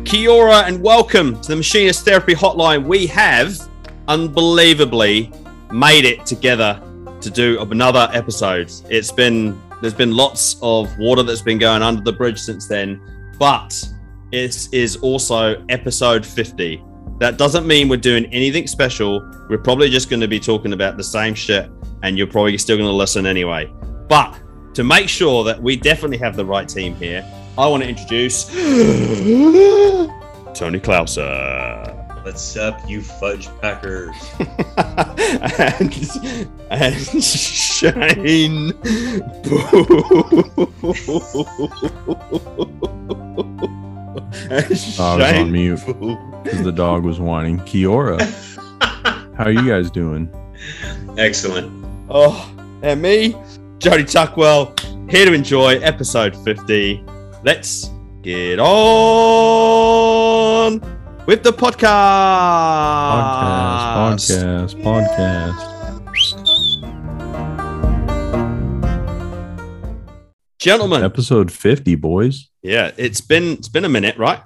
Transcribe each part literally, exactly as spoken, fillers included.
Kia ora and welcome to the Machinist Therapy Hotline. We have unbelievably made it together to do another episode. It's been, there's been lots of water that's been going under the bridge since then, but it is also episode fifty. That doesn't mean we're doing anything special. We're probably just going to be talking about the same shit, and you're probably still going to listen anyway. But to make sure that we definitely have the right team here, I want to introduce Tony Klauser. What's up, you fudge packers? and, and Shane. and I was on mute because the dog was whining. Kia ora. How are you guys doing? Excellent. Oh, and me, Jody Tuckwell, here to enjoy episode fifty. Let's get on with the podcast. Podcast, podcast, podcast. Gentlemen. Episode fifty, boys. Yeah, it's been it's been a minute, right?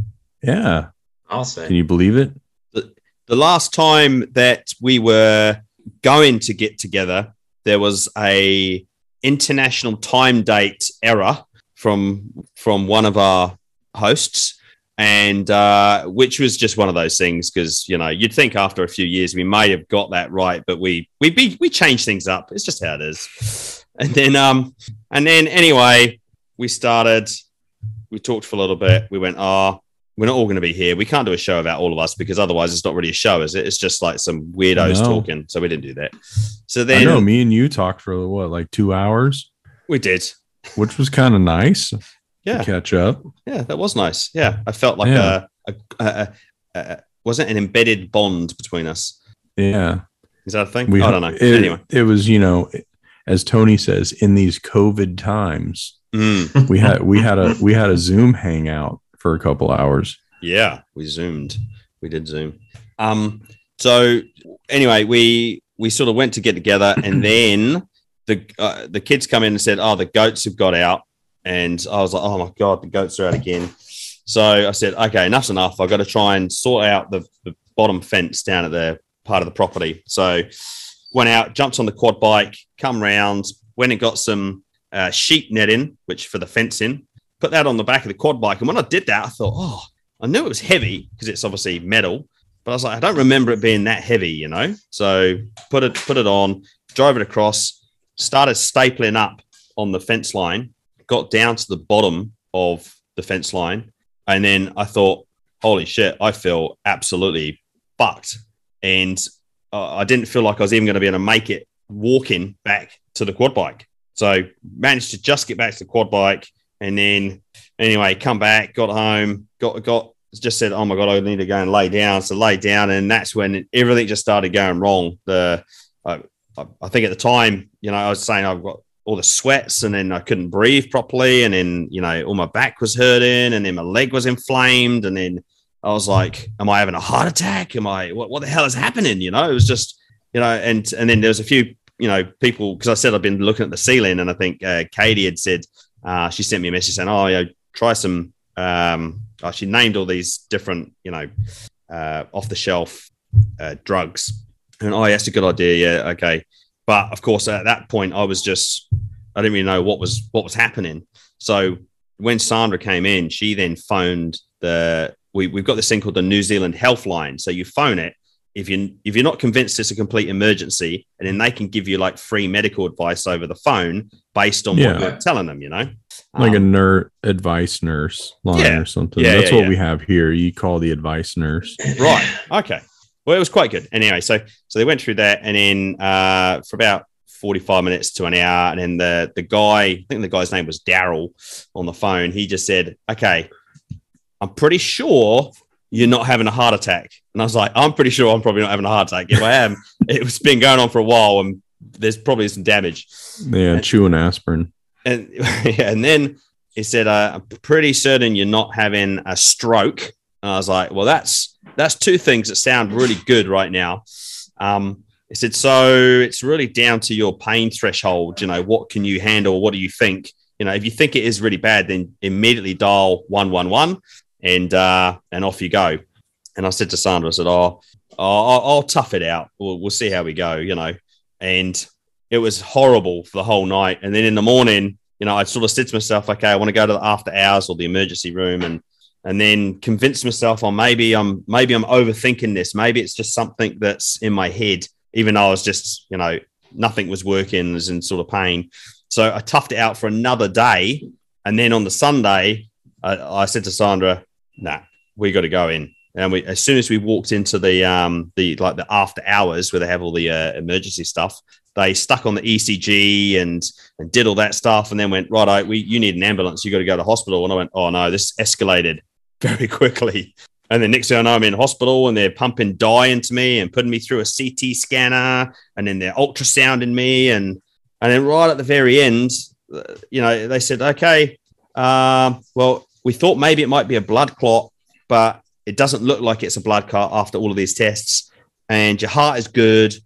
Yeah. I'll say. Can you believe it? The, the last time that we were going to get together, there was a international time date error from from one of our hosts, and uh, which was just one of those things because, you know, you'd think after a few years we may have got that right, but we we we, we changed things up. It's just how it is. And then um and then anyway, we started. We talked for a little bit. We went, oh, we're not all going to be here. We can't do a show about all of us because otherwise it's not really a show, is it? It's just like some weirdos talking. So we didn't do that. So then, I know me and you talked for what, like two hours? We did, which was kind of nice. Yeah, to catch up. Yeah, that was nice. Yeah, I felt like yeah. a, a, a, a, a wasn't an embedded bond between us. Yeah, is that a thing? We, I don't know. It, anyway, it was, you know, as Tony says, in these COVID times, mm. we had we had a we had a Zoom hangout for a couple hours. Yeah, we zoomed. We did Zoom. Um. So anyway, we we sort of went to get together, and then the uh, the kids come in and said, "Oh, the goats have got out." And I was like, oh, my God, the goats are out again. So I said, okay, enough's enough. I've got to try and sort out the, the bottom fence down at the part of the property. So went out, jumped on the quad bike, come round, went and got some uh, sheep netting, which for the fencing, put that on the back of the quad bike. And when I did that, I thought, oh, I knew it was heavy because it's obviously metal. But I was like, I don't remember it being that heavy, you know? So put it, put it on, drove it across, started stapling up on the fence line. Got down to the bottom of the fence line, and then I thought, holy shit, I feel absolutely fucked. And uh, I didn't feel like I was even going to be able to make it walking back to the quad bike. So managed to just get back to the quad bike, and then anyway, come back, got home, got got just said, oh my God, I need to go and lay down. So lay down, and that's when everything just started going wrong. The I, I think at the time, you know, I was saying I've got all the sweats, and then I couldn't breathe properly, and then, you know, all my back was hurting, and then my leg was inflamed, and then I was like, am I having a heart attack? Am I, what, what the hell is happening? You know, it was just, you know, and and then there was a few, you know, people, because I said I've been looking at the ceiling, and I think uh, Katie had said, uh, she sent me a message saying, oh, yeah, try some, um, oh, she named all these different, you know, uh, off the shelf uh, drugs. And, oh, yeah, that's a good idea. Yeah, okay. But of course, at that point, I was just, I didn't really know what was what was happening. So when Sandra came in, she then phoned the, we, we've got this thing called the New Zealand Health Line. So you phone it if, you, if you're not convinced it's a complete emergency, and then they can give you like free medical advice over the phone based on yeah. what you're telling them, you know? Like um, a nurse advice nurse line yeah. or something. Yeah, That's yeah, what yeah. we have here. You call the advice nurse. Right. Okay. Well, it was quite good. Anyway, so so they went through that, and then uh, for about forty-five minutes to an hour, and then the the guy, I think the guy's name was Daryl, on the phone, he just said, okay, I'm pretty sure you're not having a heart attack. And I was like, I'm pretty sure I'm probably not having a heart attack. If I am, it's been going on for a while, and there's probably some damage. Yeah, and, chewing aspirin. And, yeah, and then he said, uh, I'm pretty certain you're not having a stroke. And I was like, well, that's that's two things that sound really good right now. Um, I said, so it's really down to your pain threshold. You know, what can you handle? What do you think? You know, if you think it is really bad, then immediately dial one one one. and uh, and off you go. And I said to Sandra, I said, oh, I'll, I'll tough it out. We'll, we'll see how we go, you know. And it was horrible for the whole night. And then in the morning, you know, I sort of said to myself, okay, I want to go to the after hours or the emergency room, and and then convince myself, oh, maybe I'm maybe I'm overthinking this. Maybe it's just something that's in my head, even though I was just, you know, nothing was working, I was in sort of pain. So I toughed it out for another day. And then on the Sunday, I, I said to Sandra, nah, we got to go in. And we, as soon as we walked into the um the like the after hours where they have all the uh, emergency stuff, they stuck on the E C G and and did all that stuff, and then went, right, we you need an ambulance, you got to go to hospital. And I went, oh no, this escalated very quickly. And then next thing I know, I'm in hospital, and they're pumping dye into me and putting me through a C T scanner, and then they're ultrasounding me, and and then right at the very end, you know, they said, okay, um, well, we thought maybe it might be a blood clot, but it doesn't look like it's a blood clot after all of these tests, and your heart is good.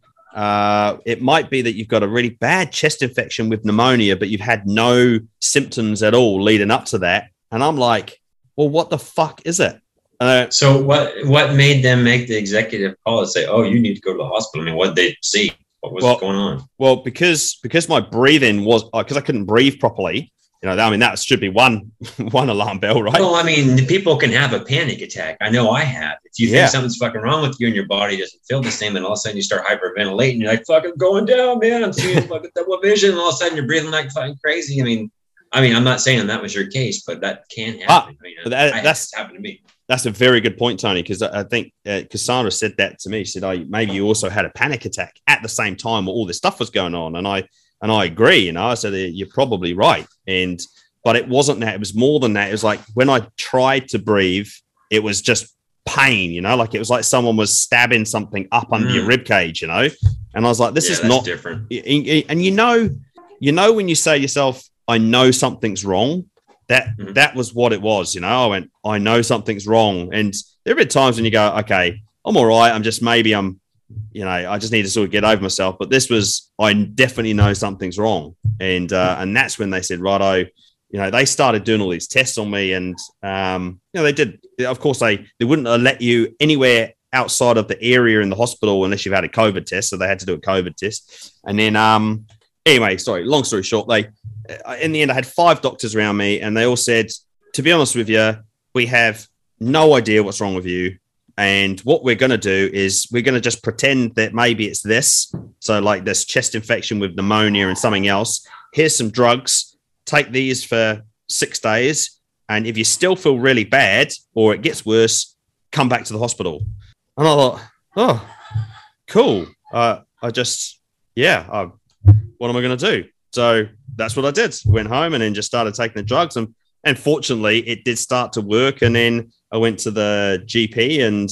Uh, it might be that you've got a really bad chest infection with pneumonia, but you've had no symptoms at all leading up to that. And I'm like, well, what the fuck is it? Uh, so what what made them make the executive call and say, oh, you need to go to the hospital? I mean, what did they see? What was well, going on? Well, because because my breathing was, because uh, I couldn't breathe properly. You know, I mean, that should be one one alarm bell, right? Well, I mean, people can have a panic attack. I know I have. If you Yeah. think something's fucking wrong with you and your body doesn't feel the same, and all of a sudden you start hyperventilating, you're like, fucking going down, man. I'm seeing fucking double vision, and all of a sudden you're breathing like fucking crazy. I mean, I mean, I'm not saying that was your case, but that can happen. Ah, I mean, but that- I, that's- it's happened to me. That's a very good point, Tony, because I think uh, Cassandra said that to me. She said, oh, maybe you also had a panic attack at the same time where all this stuff was going on. And I and I agree, you know, I said, you're probably right. And but it wasn't that. It was more than that. It was like when I tried to breathe, it was just pain, you know, like it was like someone was stabbing something up under Mm. your rib cage, you know. And I was like, this Yeah, is that's not different. And you know, you know, when you say to yourself, I know something's wrong, that Mhm. that was what it was. You know, I went, I know something's wrong. And there have been times when you go, okay, I'm all right. I'm just, maybe I'm, you know, I just need to sort of get over myself. But this was, I definitely know something's wrong. And, uh, and that's when they said, righto, you know, they started doing all these tests on me. And, um, you know, they did, of course, they, they wouldn't let you anywhere outside of the area in the hospital unless you've had a COVID test. So they had to do a COVID test. And then, um, anyway, sorry, long story short, they, in the end, I had five doctors around me, and they all said, to be honest with you, we have no idea what's wrong with you. And what we're going to do is we're going to just pretend that maybe it's this. So like this chest infection with pneumonia and something else. Here's some drugs. Take these for six days. And if you still feel really bad or it gets worse, come back to the hospital. And I thought, oh, cool. Uh, I just, yeah, uh, what am I going to do? So that's what I did. Went home and then just started taking the drugs. And, and fortunately, it did start to work. And then I went to the G P and,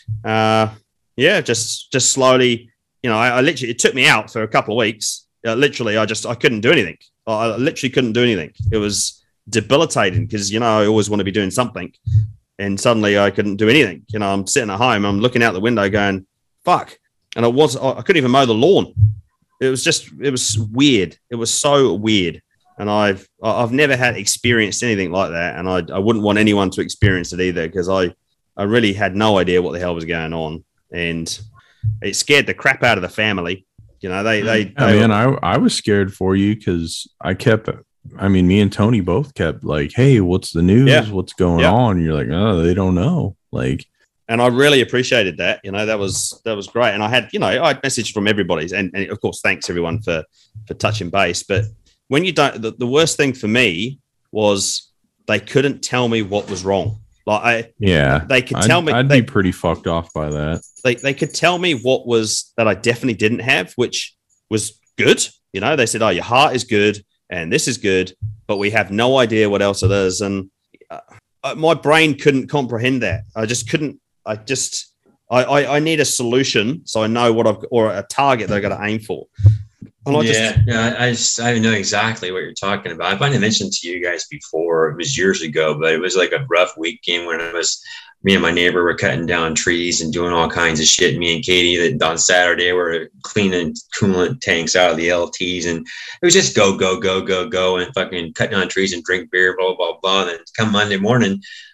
uh, yeah, just just slowly, you know, I, I literally, it took me out for a couple of weeks. Uh, literally, I just, I couldn't do anything. I, I literally couldn't do anything. It was debilitating because, you know, I always want to be doing something. And suddenly I couldn't do anything. You know, I'm sitting at home, I'm looking out the window going, fuck. And I was, I couldn't even mow the lawn. It was just, it was weird. It was so weird. And I've, I've never had experienced anything like that. And I, I wouldn't want anyone to experience it either, because I, I really had no idea what the hell was going on. And it scared the crap out of the family. You know, they, they, Yeah, they man, I, I was scared for you because I kept, I mean, me and Tony both kept like, hey, what's the news? Yeah. What's going Yeah. on? And you're like, oh, they don't know. Like, and I really appreciated that. You know, that was that was great. And I had, you know, I had messaged from everybody's, and, and of course, thanks everyone for for touching base. But when you don't, the, the worst thing for me was they couldn't tell me what was wrong. Like I, yeah, they could I'd, tell me I'd they, be pretty fucked off by that. they they could tell me what was that I definitely didn't have, which was good. You know, they said, "Oh, your heart is good, and this is good, but we have no idea what else it is." And uh, my brain couldn't comprehend that. I just couldn't. I just, I, I, I need a solution so I know what I've, or a target that I got to aim for. And I yeah, just, yeah, I just I know exactly what you're talking about. I might have mentioned to you guys before. It was years ago, but it was like a rough weekend when it was me and my neighbor were cutting down trees and doing all kinds of shit. Me and Katie, that on Saturday, were cleaning coolant tanks out of the L Ts, and it was just go, go, go, go, go, and fucking cut down trees and drink beer, blah, blah, blah. And then come Monday morning,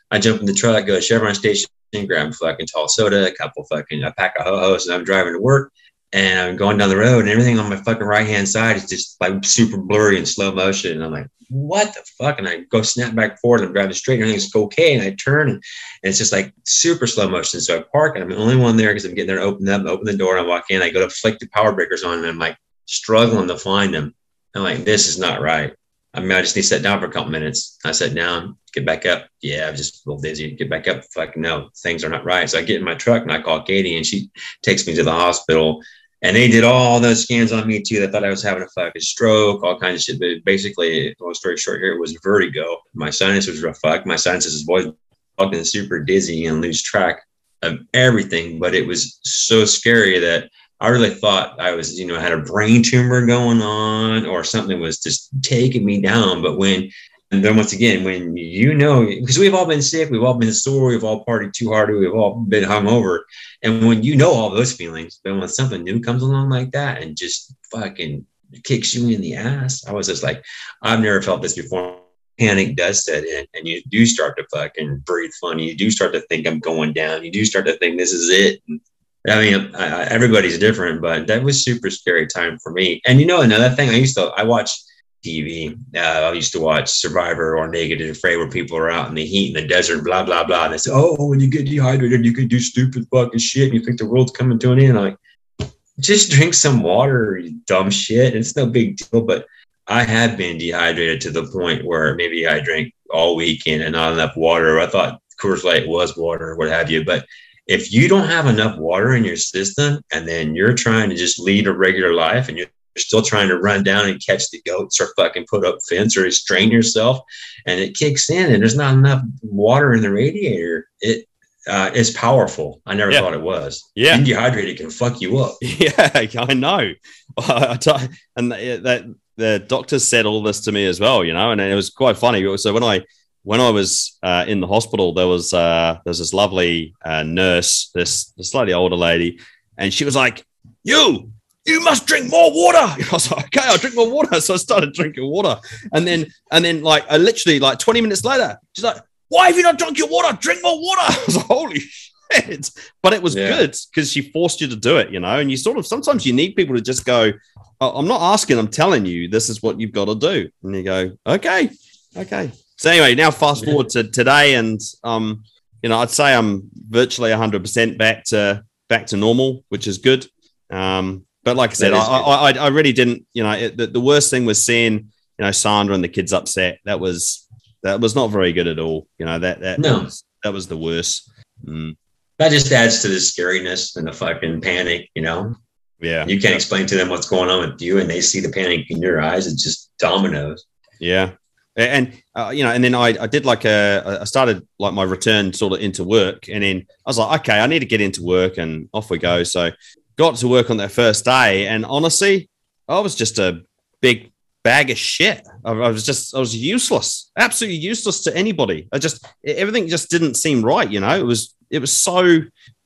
I jump in the truck, go to Chevron Station, grab a fucking tall soda, a couple fucking, a pack of ho-hos, and I'm driving to work. And I'm going down the road, and everything on my fucking right-hand side is just like super blurry in slow motion. And I'm like, what the fuck? And I go snap back forward, and I'm driving straight, and everything's okay. And I turn, and, and it's just like super slow motion. So I park, and I'm the only one there because I'm getting there to open up, open the door, and I walk in. I go to flick the power breakers on, and I'm like struggling to find them. I'm like, this is not right. I mean, I just need to sit down for a couple minutes. I sat down, get back up. Yeah, I'm just a little dizzy. Get back up. Fucking no, things are not right. So I get in my truck, and I call Katie, and she takes me to the hospital. And they did all those scans on me too. They thought I was having a fucking stroke, all kinds of shit. But basically, long story short here, it was vertigo. My sinus was rough. Fuck. My sinuses was fucking super dizzy and lose track of everything. But it was so scary that I really thought I was, you know, had a brain tumor going on or something was just taking me down. But when, and then once again, when you know, because we've all been sick, we've all been sore, we've all partied too hard, we've all been hungover. And when you know all those feelings, but when something new comes along like that and just fucking kicks you in the ass, I was just like, I've never felt this before. Panic does set in, and you do start to fucking breathe funny. You do start to think I'm going down. You do start to think this is it. And, I mean, I, I, everybody's different, but that was super scary time for me. And you know, another thing, I used to, I watched T V. Uh, I used to watch Survivor or Naked and Afraid, where people are out in the heat in the desert, blah, blah, blah. And they say, oh, when you get dehydrated, you can do stupid fucking shit. And you think the world's coming to an end. I'm like, just drink some water, you dumb shit. It's no big deal. But I have been dehydrated to the point where maybe I drank all weekend and not enough water. I thought Coors Light was water or what have you. But if you don't have enough water in your system and then you're trying to just lead a regular life and you're still trying to run down and catch the goats or fucking put up fence or strain yourself and it kicks in and there's not enough water in the radiator, it uh, is powerful. I never yeah. thought it was. Yeah. Being dehydrated can fuck you up. Yeah, I know. I t- and that the doctors said all this to me as well, you know, and it was quite funny. So when I when I was uh, in the hospital, there was uh, there was this lovely uh, nurse, this, this slightly older lady, and she was like, you, you must drink more water. And I was like, okay, I'll drink more water. So I started drinking water. And then, and then like, I literally like twenty minutes later, she's like, why have you not drunk your water? Drink more water. I was like, holy shit. But it was yeah. good because she forced you to do it, you know, and you sort of, sometimes you need people to just go, oh, I'm not asking, I'm telling you, this is what you've got to do. And you go, okay, okay. So anyway, now fast forward to today, and um, you know, I'd say I'm virtually one hundred percent back to back to normal, which is good. Um, but like I said, I, I I really didn't. You know, it, the, the worst thing was seeing you know Sandra and the kids upset. That was that was not very good at all. You know that that no. was, that was the worst. Mm. That just adds to the scariness and the fucking panic. You know. Yeah. You can't explain to them what's going on with you, and they see the panic in your eyes. It's just dominoes. Yeah. And, uh, you know, and then I, I did like a, I started like my return sort of into work. And then I was like, okay, I need to get into work, and off we go. So got to work on that first day. And honestly, I was just a big bag of shit. I, I was just, I was useless, absolutely useless to anybody. I just, everything just didn't seem right. You know, it was, it was so,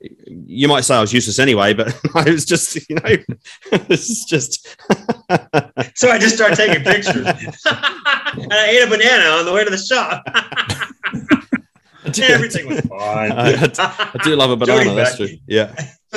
you might say I was useless anyway, but I was just, you know, this is just. So I just started taking pictures. And I ate a banana on the way to the shop. Everything was fine. I, I, I do love a banana. That's true. Yeah.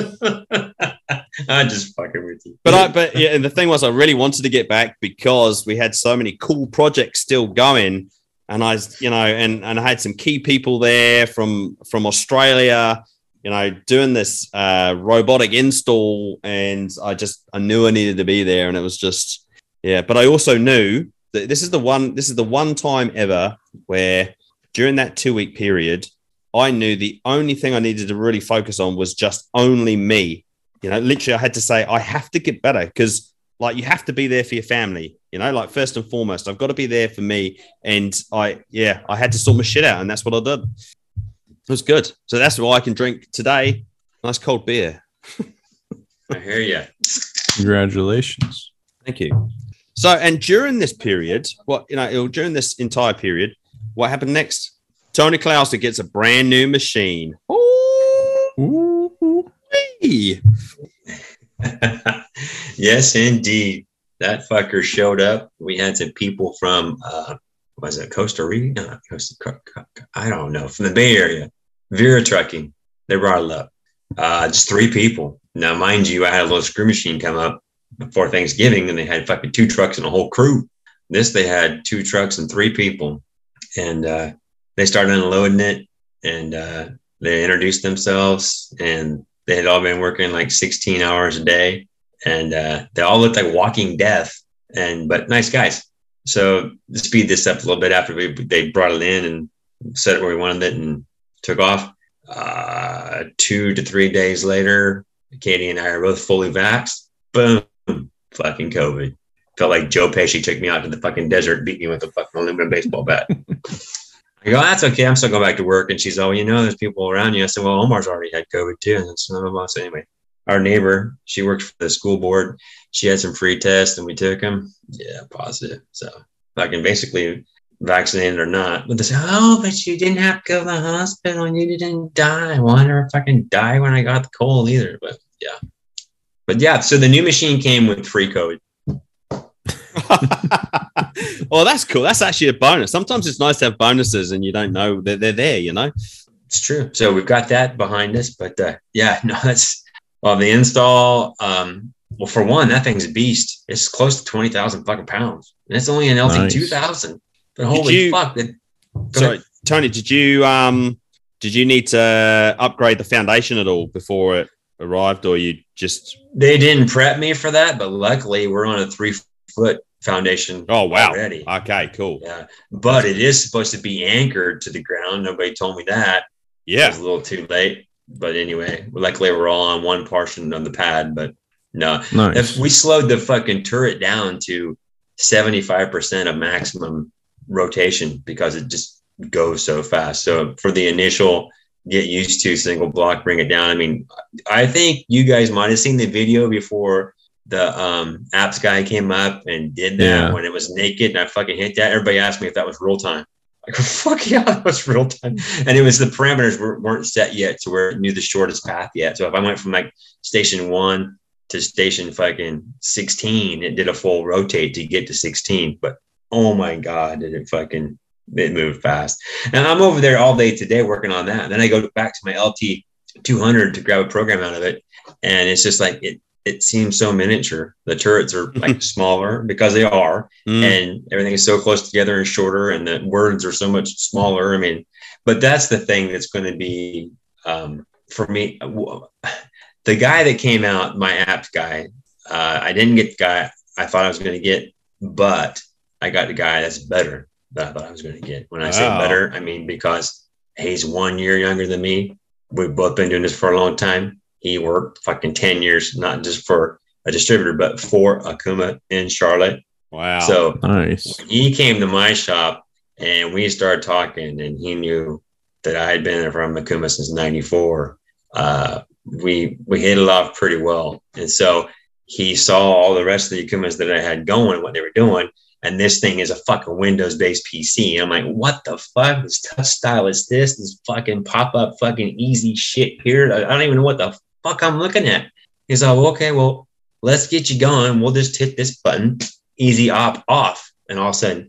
I'm just fucking with you. But I, but yeah, and the thing was, I really wanted to get back because we had so many cool projects still going, and I, you know, and and I had some key people there from from Australia, you know, doing this uh, robotic install, and I just I knew I needed to be there, and it was just yeah. But I also knew that this is the one this is the one time ever where during that two week period, I knew the only thing I needed to really focus on was just only me. You know, literally, I had to say, I have to get better because, like, you have to be there for your family. You know, like, first and foremost, I've got to be there for me. And I, yeah, I had to sort my shit out, and that's what I did. It was good. So that's why I can drink today. Nice cold beer. I hear you. Congratulations. Thank you. So, and during this period, what, you know, during this entire period, what happened next? Tony Klauser gets a brand new machine. Ooh. Ooh. Yes, indeed. That fucker showed up. We had some people from uh, was it Costa Rica? No, Costa, I don't know, from the Bay Area, Vera Trucking. They brought it up. Uh, just three people. Now, mind you, I had a little screw machine come up before Thanksgiving, and they had fucking two trucks and a whole crew. This, they had two trucks and three people. And uh, they started unloading it, and uh, they introduced themselves, and they had all been working like sixteen hours a day. And uh, they all looked like walking death, and but nice guys. So to speed this up a little bit, after we they brought it in and set it where we wanted it and took off. Uh, two to three days later, Katie and I are both fully vaxxed. Boom, fucking COVID. Felt like Joe Pesci took me out to the fucking desert, beat me with a fucking aluminum baseball bat. I go, that's okay. I'm still going back to work. And she's, oh, you know, there's people around you. I said, well, Omar's already had COVID too. And it's none of us anyway. Our neighbor, she worked for the school board. She had some free tests and we took them. Yeah, positive. So fucking basically vaccinated or not. But they say, oh, but you didn't have to go to the hospital and you didn't die. Well, I never fucking died when I got the cold either. But yeah. But yeah, so the new machine came with free COVID. Well, that's cool. That's actually a bonus. Sometimes it's nice to have bonuses and you don't know that they're there, you know? It's true. So we've got that behind us. But uh, yeah, no, that's, well, the install, um, well, for one, that thing's a beast. It's close to twenty thousand fucking pounds. And it's only an L T nice. two thousand. But holy you, fuck. It, sorry, ahead. Tony, did you um did you need to upgrade the foundation at all before it arrived, or you just... They didn't prep me for that, but luckily we're on a three-foot foundation. Oh, wow. Already. Okay, cool. Yeah. But it is supposed to be anchored to the ground. Nobody told me that. Yeah. It was a little too late. But anyway, luckily we're all on one portion of the pad, but no. Nice. If we slowed the fucking turret down to seventy-five percent of maximum rotation because it just goes so fast. So for the initial get used to single block, bring it down. I mean, I think you guys might have seen the video before the um, apps guy came up and did that yeah. when it was naked and I fucking hit that. Everybody asked me if that was real time. I go, fuck yeah, that was real time. And it was the parameters were, weren't set yet to where it knew the shortest path yet. So if I went from like station one to station fucking sixteen, it did a full rotate to get to sixteen. But oh my God, did it fucking, it moved fast. And I'm over there all day today working on that. And then I go back to my L T two hundred to grab a program out of it. And it's just like, it, it seems so miniature. The turrets are like smaller because they are, mm. and everything is so close together and shorter, and the words are so much smaller. I mean, but that's the thing that's going to be um, for me. The guy that came out, my apps guy, uh, I didn't get the guy I thought I was going to get, but I got the guy that's better than I thought I was going to get. When I wow. say better, I mean because he's one year younger than me. We've both been doing this for a long time. He worked fucking ten years, not just for a distributor, but for Akuma in Charlotte. Wow. So nice. He came to my shop and we started talking, and he knew that I had been there from Akuma since ninety-four. Uh, we, we hit it off pretty well. And so he saw all the rest of the Akumas that I had going, what they were doing. And this thing is a fucking Windows-based P C. And I'm like, what the fuck? This touch style is this? This fucking pop-up fucking easy shit here. I don't even know what the fuck I'm looking at. He's like, well, okay, well, let's get you going. We'll just hit this button, easy op off. And all of a sudden,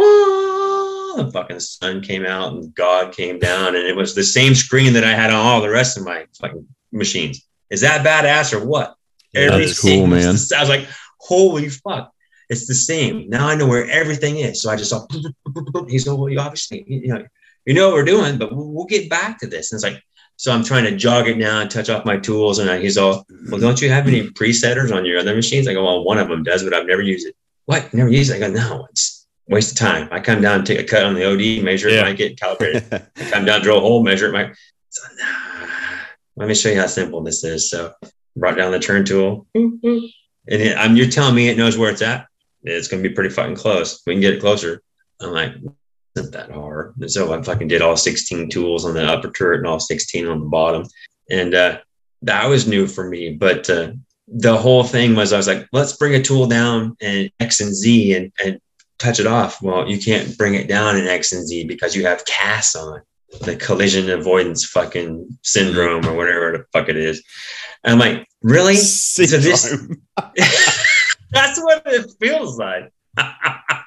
ah, the fucking sun came out and God came down. And it was the same screen that I had on all the rest of my fucking machines. Is that badass or what? Yeah, that's cool, man. Just, I was like, holy fuck. It's the same. Now I know where everything is. So I just saw, he's like, well, you obviously, you know, you know what we're doing, but we'll, we'll get back to this. And it's like, so I'm trying to jog it now and touch off my tools. And I, he's all, well, don't you have any presetters on your other machines? I go, well, one of them does, but I've never used it. What? Never used it? I go, no, it's a waste of time. I come down and take a cut on the O D, measure yeah. it, might get calibrated. I come down, drill a hole, measure it. My, so, nah, let me show you how simple this is. So brought down the turn tool. And it, I'm, you're telling me it knows where it's at? It's going to be pretty fucking close. We can get it closer. I'm like, isn't that hard? And so I fucking did all sixteen tools on the upper turret and all sixteen on the bottom. And uh, that was new for me. But uh, the whole thing was, I was like, let's bring a tool down in X and Z and, and touch it off. Well, you can't bring it down in X and Z because you have C A S on it, the collision avoidance fucking syndrome or whatever the fuck it is. And I'm like, really? So this, that's what it feels like.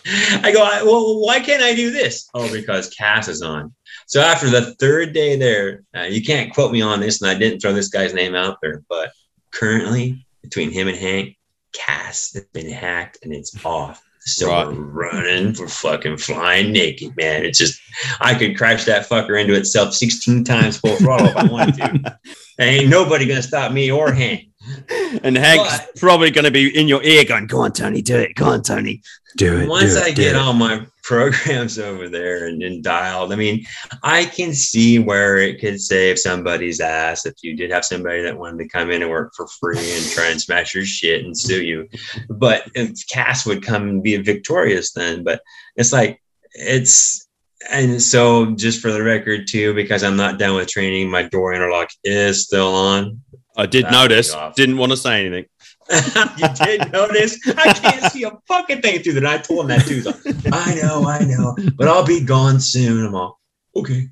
I go, well, why can't I do this? Oh, because Cass is on. So after the third day there, uh, you can't quote me on this, and I didn't throw this guy's name out there, but currently between him and Hank, Cass has been hacked and it's off. So right. we're running for fucking flying naked, man. It's just, I could crash that fucker into itself sixteen times full throttle if I wanted to. Ain't nobody going to stop me or Hank. And Hank's but, probably going to be in your ear going, go on, Tony, do it. Go on, Tony. Do it. Once do I it, get all my programs over there and, and dialed, I mean, I can see where it could save somebody's ass if you did have somebody that wanted to come in and work for free and try and smash your shit and sue you. But if Cass would come and be victorious then, but it's like, it's, and so just for the record too, because I'm not done with training, my door interlock is still on. I did That'd notice, didn't want to say anything. You did notice? I can't see a fucking thing through that. I told him that too. Like, I know, I know, but I'll be gone soon. I'm all, okay.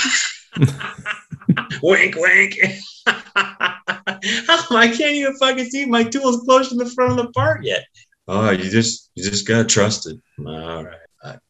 Wink, wink. I can't even fucking see my tools close to the front of the part yet. Oh, you just, you just gotta trust it. All right.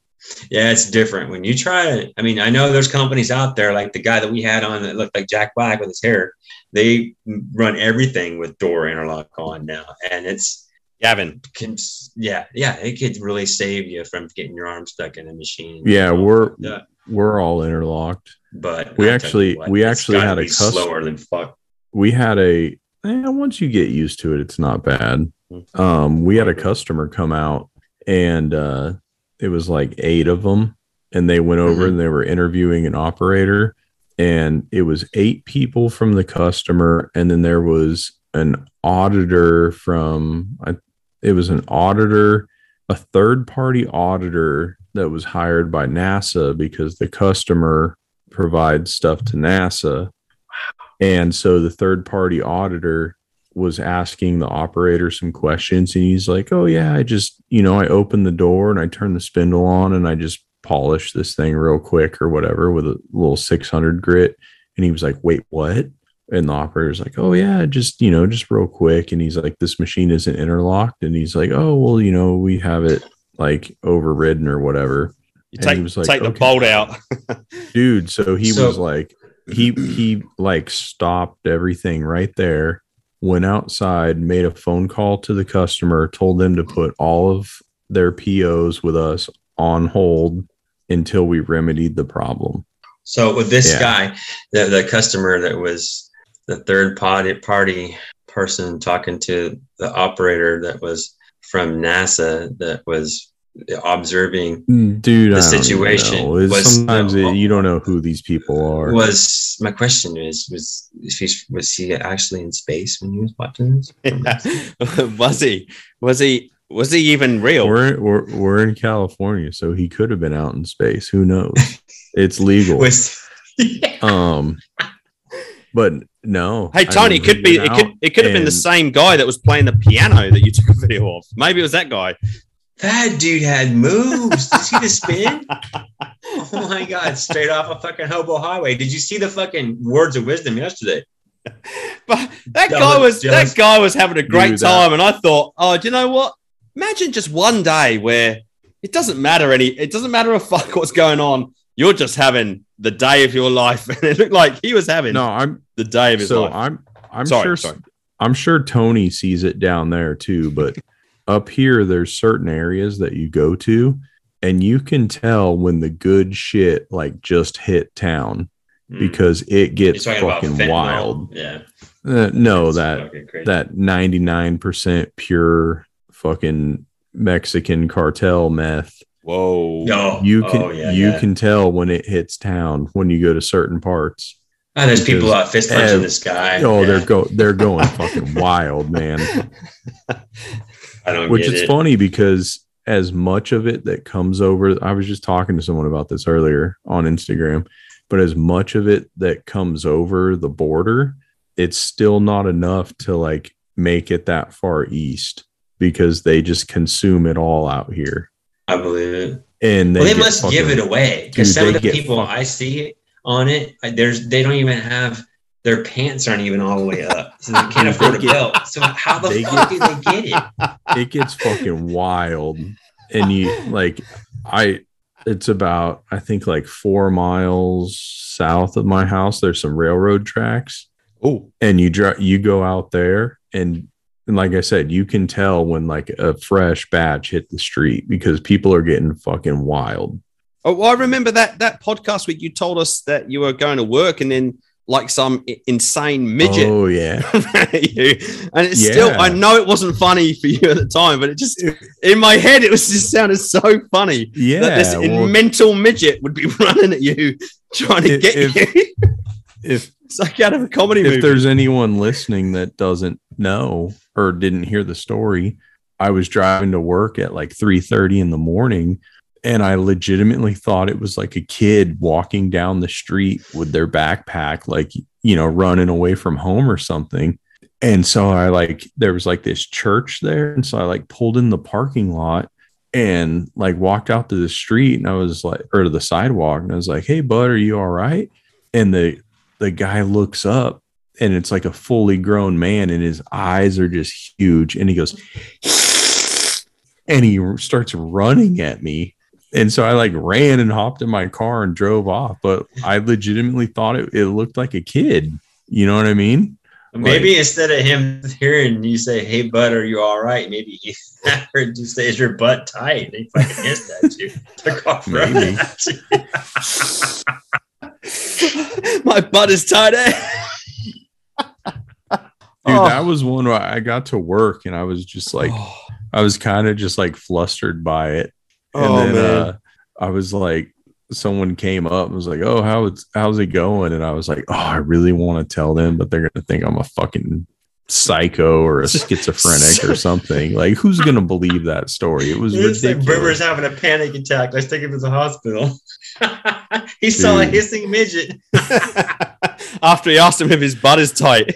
Yeah, it's different when you try it. I mean, I know there's companies out there like the guy that we had on that looked like Jack Black with his hair. They run everything with door interlock on now, and it's Gavin. Can, yeah, yeah, it could really save you from getting your arm stuck in a machine. Yeah, we're like we're all interlocked, but we actually what, we actually had a customer. Slower than fuck. We had a eh, once you get used to it, it's not bad. Um, we had a customer come out and. uh It was like eight of them, and they went over mm-hmm. and they were interviewing an operator, and it was eight people from the customer, and then there was an auditor from it was an auditor, a third-party auditor that was hired by NASA because the customer provides stuff to NASA, and so the third-party auditor was asking the operator some questions, and he's like, oh yeah, I just, you know, I opened the door and I turned the spindle on and I just polished this thing real quick or whatever with a little six hundred grit. And he was like, wait, what? And the operator's like, oh yeah, just, you know, just real quick. And he's like, this machine isn't interlocked. And he's like, oh, well, you know, we have it like overridden or whatever. You take, he was like, take okay. the bolt out. Dude. So he so- was like, he, he like stopped everything right there. Went outside, made a phone call to the customer, told them to put all of their P Os with us on hold until we remedied the problem. So with this yeah. guy, the, the customer that was the third party, party person talking to the operator that was from NASA that was observing Dude, the situation was sometimes it, you don't know who these people are. Was my question is was was, was he actually in space when he was watching this? Yeah. was he was he was he even real? We're, we're we're in California, so he could have been out in space. Who knows? It's legal. was, yeah. Um, but no. Hey Tony, I mean, it could be it could it could have been the same guy that was playing the piano that you took a video of. Maybe it was that guy. That dude had moves. Did you see the spin? Oh my God, straight off a fucking Hobo Highway. Did you see the fucking words of wisdom yesterday? But that guy was that guy was having a great time, and I thought, oh, do you know what? Imagine just one day where it doesn't matter any, it doesn't matter a fuck what's going on. You're just having the day of your life, and it looked like he was having no, I'm the day of his so life. I'm I'm sorry, sure sorry. I'm sure Tony sees it down there too, but up here there's certain areas that you go to and you can tell when the good shit like just hit town mm. because it gets fucking wild. Yeah. Uh, no, That's that that ninety-nine percent pure fucking Mexican cartel meth. Whoa. No. You can oh, yeah, you yeah. can tell when it hits town when you go to certain parts. Oh, there's people out fist punching ev- this guy. Oh, yeah. they're go they're going fucking wild, man. I don't Which get is it. funny because as much of it that comes over, I was just talking to someone about this earlier on Instagram, but as much of it that comes over the border, it's still not enough to like make it that far east because they just consume it all out here. I believe it. And they, well, they must fucking, give it away because some of the people fucking, I see on it, there's they don't even have their pants aren't even all the way up, so they can't afford a belt. So how the fuck get, do they get it? It gets fucking wild, and you like, I, it's about, I think like four miles south of my house. There's some railroad tracks. Oh, and you drive, you go out there and, and like I said, you can tell when like a fresh batch hit the street because people are getting fucking wild. Oh, well, I remember that that podcast where you told us that you were going to work and then like some I- insane midget. Oh yeah. you. And it's Yeah. still, I know it wasn't funny for you at the time, but it just, in my head, it was just sounded so funny. Yeah. That this well, mental midget would be running at you, trying to If- get if- you. if It's like out of a comedy movie. if there's anyone listening that doesn't know or didn't hear the story, I was driving to work at like three thirty in the morning, and I legitimately thought it was like a kid walking down the street with their backpack, like, you know, running away from home or something. And so I like, there was like this church there. And so I like pulled in the parking lot and like walked out to the street, and I was like, or to the sidewalk, and I was like, "Hey bud, are you all right?" And the, the guy looks up, and it's like a fully grown man, and his eyes are just huge. And he goes, and he starts running at me. And so I like ran and hopped in my car and drove off. But I legitimately thought it, it looked like a kid. You know what I mean? Maybe Like- instead of him hearing you say, "Hey, bud, are you all right?" Maybe he heard you say, "Is your butt tight?" And he fucking hissed at you. Took off running Maybe. at you. My butt is tight. eh? Dude, Oh. that was one where I got to work and I was just like, Oh, I was kind of just like flustered by it. And Oh, then man. uh, I was like, someone came up and was like, "Oh, how it's how's it going?" And I was like, "Oh, I really want to tell them, but they're gonna think I'm a fucking psycho or a schizophrenic or something. Like, who's gonna believe that story?" It was It's like ridiculous. Brimmer's having a panic attack. Let's take him to the hospital. He saw a Dude. hissing midget. After he asked him if his butt is tight.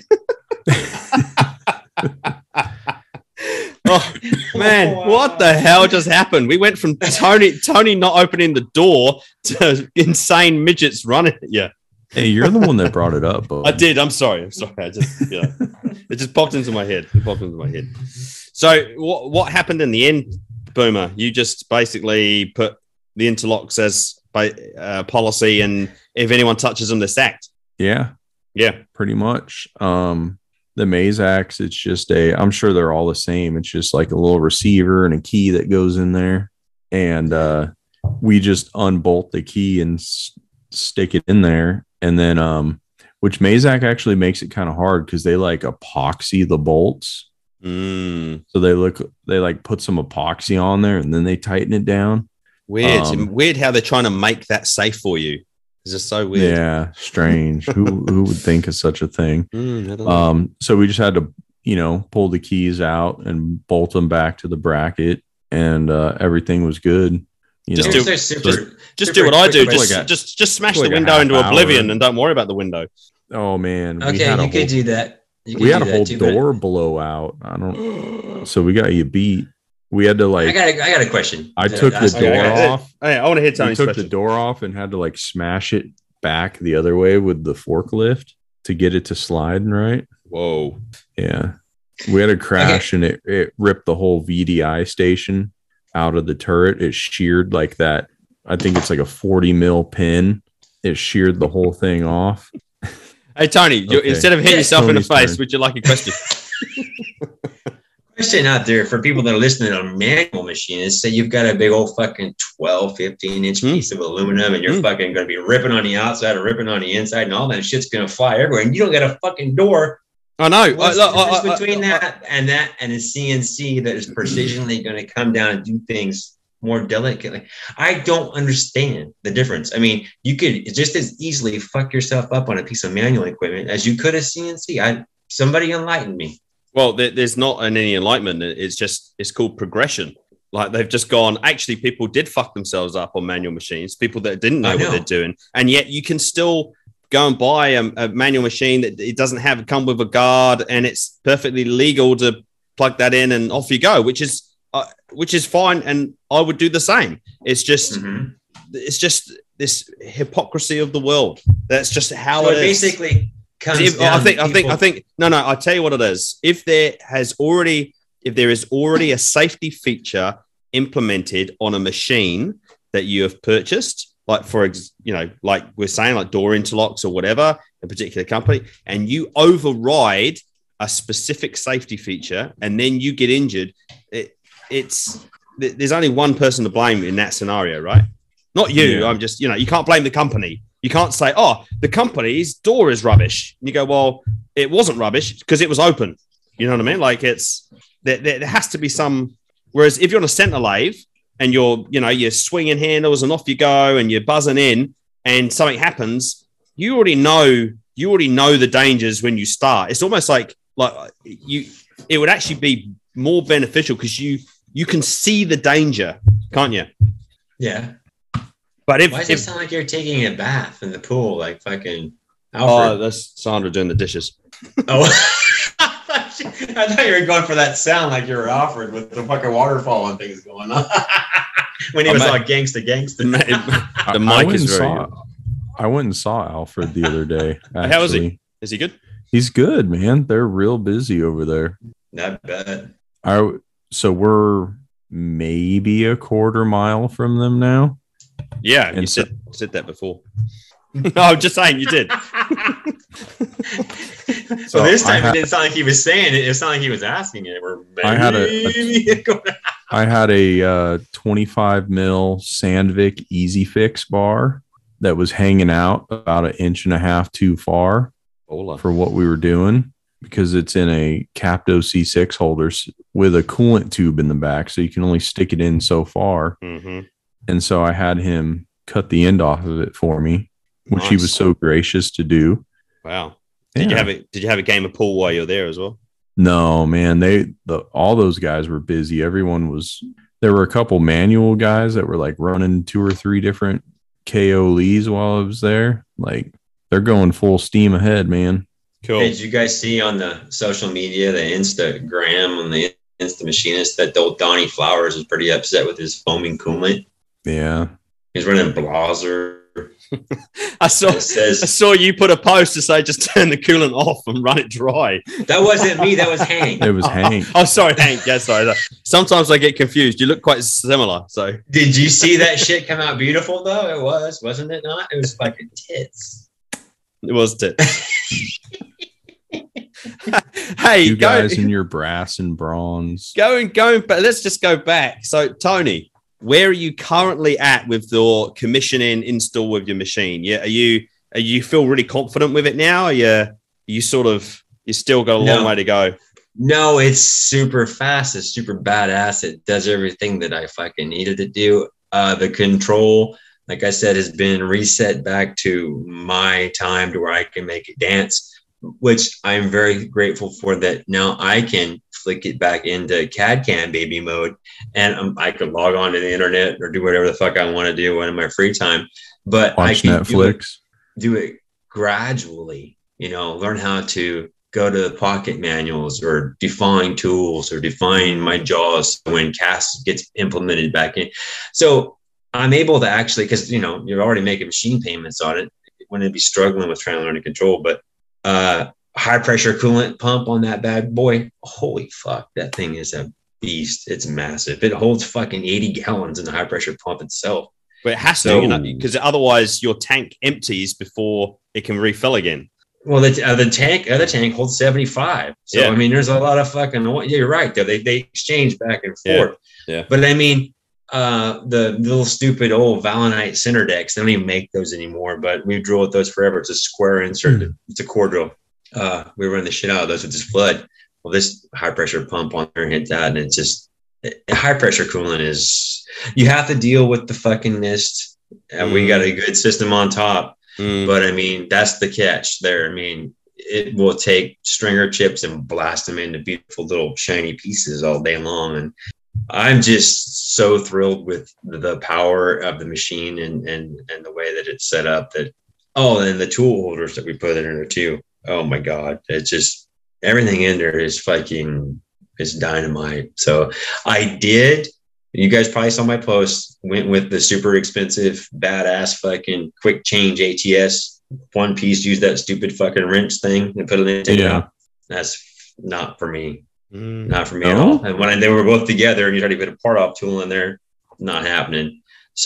Oh man, Wow. what the hell just happened? We went from Tony Tony not opening the door to insane midgets running at you. Hey, you're the one that brought it up. Bud. I did. I'm sorry. I'm sorry. I just yeah, it just popped into my head. It popped into my head. So what what happened in the end, Boomer? You just basically put the interlocks as uh, policy, and if anyone touches them, they're sacked. Yeah, Yeah. pretty much. Um, the Maze Axe, it's just a, I'm sure they're all the same. It's just like a little receiver and a key that goes in there. And uh, we just unbolt the key and s- stick it in there. And then, um, which Mazak actually makes it kind of hard because they like epoxy the bolts. Mm, So they look, they like put some epoxy on there and then they tighten it down. weird. It's Um, weird how they're trying to make that safe for you. It's just so weird. Yeah, strange. who who would think of such a thing? Mm, I don't know. Um, so we just had to, you know, pull the keys out and bolt them back to the bracket, and uh, everything was good. You Just know, do- They're super, just super do what I do. quick Just, like a- just, just smash like the a window half into hour. oblivion and don't worry about the window. oh man, we Okay, had a you whole, could do that. You we could had do a that whole too, but door blowout. I don't. So we got you beat. We had to I like. got, a, I got a question. I to took the ask you. door Okay, off. Hey, I want to hear We Tony's took question. the door off and had to like smash it back the other way with the forklift to get it to slide right. Whoa. Yeah. We had a crash and it, it ripped the whole V D I station out of the turret. It sheared like that. I think it's like a forty mil pin. It sheared the whole thing off. Hey, Tony, you, Okay. instead of hitting Yeah, yourself in the Tony's face, turn. would you like a question? Question out there for people that are listening on manual machines. Say you've got a big old fucking twelve, fifteen inch Hmm. piece of aluminum and you're Hmm. fucking going to be ripping on the outside or ripping on the inside and all that shit's going to fly everywhere. And you don't got a fucking door. I know. What's I- the I- difference I- between I- that and that and a C N C that is precisionally going to come down and do things more delicately? I don't understand the difference. I mean, you could just as easily fuck yourself up on a piece of manual equipment as you could a C N C. I somebody enlighten me. Well, there, there's not an, any enlightenment. It's just, it's called progression. Like they've just gone, actually, people did fuck themselves up on manual machines, people that didn't know, I what know. they're doing. And yet you can still go and buy a, a manual machine that it doesn't have come with a guard and it's perfectly legal to plug that in and off you go, which is, uh, which is fine. And I would do the same. It's just, Mhm. it's just this hypocrisy of the world. That's just how So it it is. basically comes If- down I think, to I think, people- I think, no, no, I'll tell you what it is. If there has already, if there is already a safety feature implemented on a machine that you have purchased, like for, you know, like we're saying, like door interlocks or whatever, a particular company, and you override a specific safety feature and then you get injured, it, it's there's only one person to blame in that scenario, right? Not you. Yeah. I'm just, you know, you can't blame the company. You can't say, oh, the company's door is rubbish. And you go, well, it wasn't rubbish because it was open. You know what I mean? Like it's, there, there has to be some, whereas if you're on a center lathe and you're, you know, you're swinging handles and off you go and you're buzzing in and something happens, you already know, you already know the dangers when you start. It's almost like, like you, it would actually be more beneficial because you, you can see the danger, can't you? Yeah. But if, why does if, it sound like you're taking a bath in the pool, like fucking Alfred? Oh, that's Sandra doing the dishes. Oh, I thought you were going for that sound like you were Alfred with the fucking waterfall and things going on. When he was all gangsta gangsta. The mic is very. Saw, I went and saw Alfred the other day. Actually. How is he? Is he good? He's good, man. They're real busy over there. Not bad. I so we're maybe a quarter mile from them now. Yeah, and you so, said said that before. No, I'm just saying you did. So this time had, it didn't sound like he was saying it. It sounded like he was asking it. We're I had a, a I had a uh, twenty-five mil Sandvik Easy Fix bar that was hanging out about an inch and a half too far Hola. for what we were doing because it's in a Capto C six holder with a coolant tube in the back, so you can only stick it in so far. Mm-hmm. And so I had him cut the end off of it for me, which nice. He was so gracious to do. Wow. Did yeah. you have a Did you have a game of pool while you were there as well? No, man. They the all those guys were busy. Everyone was. There were a couple manual guys that were like running two or three different K O Ls while I was there. Like they're going full steam ahead, man. Cool. Hey, did you guys see on the social media, the Instagram and the Insta Machinist, that old Donnie Flowers was pretty upset with his foaming coolant? Yeah. He's running Blazer. I saw says, I saw you put a post to say just turn the coolant off and run it dry. That wasn't me. That was Hank. It was Hank. Oh, oh, sorry, Hank. Yeah, sorry. Sometimes I get confused. You look quite similar. So did you see that shit come out beautiful though? It was, wasn't it not? It was fucking tits. It was tits. Hey, you guys go, in your brass and bronze. Going, going, but let's just go back. So, Tony, where are you currently at with your commissioning install with your machine? Yeah, are you are you feel really confident with it now? Are you are you sort of you still got a no. long way to go? No, it's super fast. It's super badass. It does everything that I fucking needed to do. Uh, the control, like I said, has been reset back to my time to where I can make it dance, which I'm very grateful for. That now I can flick it back into C A D C A M baby mode, and um, I can log on to the internet or do whatever the fuck I want to do in my free time. But watch I can Netflix. Do it, do it gradually, you know, learn how to go to the pocket manuals or define tools or define my jaws when C A S gets implemented back in. So I'm able to actually, because, you know, you're already making machine payments on it. Wouldn't be struggling with trying to learn to control, but uh, high pressure coolant pump on that bad boy. Holy fuck. That thing is a beast. It's massive. It holds fucking eighty gallons in the high pressure pump itself. But it has to, so, you know, because otherwise your tank empties before it can refill again. Well, the, uh, the tank, other tank holds seventy-five. So, yeah. I mean, there's a lot of fucking, yeah, you're right. Though. They, they exchange back and forth. Yeah. yeah. But I mean, uh, the little stupid old Valinite center decks, they don't even make those anymore, but we drilled those forever. It's a square insert. Mm-hmm. It's a core drill. Uh, we run the shit out of those with this flood. Well, this high pressure pump on there hit that, and it's just high pressure coolant is, you have to deal with the fucking mist, and mm. we got a good system on top. Mm. But I mean, that's the catch there. I mean, it will take stringer chips and blast them into beautiful little shiny pieces all day long. And I'm just so thrilled with the power of the machine and and and the way that it's set up. That oh, and the tool holders that we put in there too. Oh my God, it's just everything in there is fucking is dynamite. So I did. You guys probably saw my post. Went with the super expensive, badass fucking quick change A T S one piece. Use that stupid fucking wrench thing and put it in. Yeah, that's not for me. Mm. Not for me Oh. at all. And when I, they were both together and you tried to put a part off tool in there, not happening.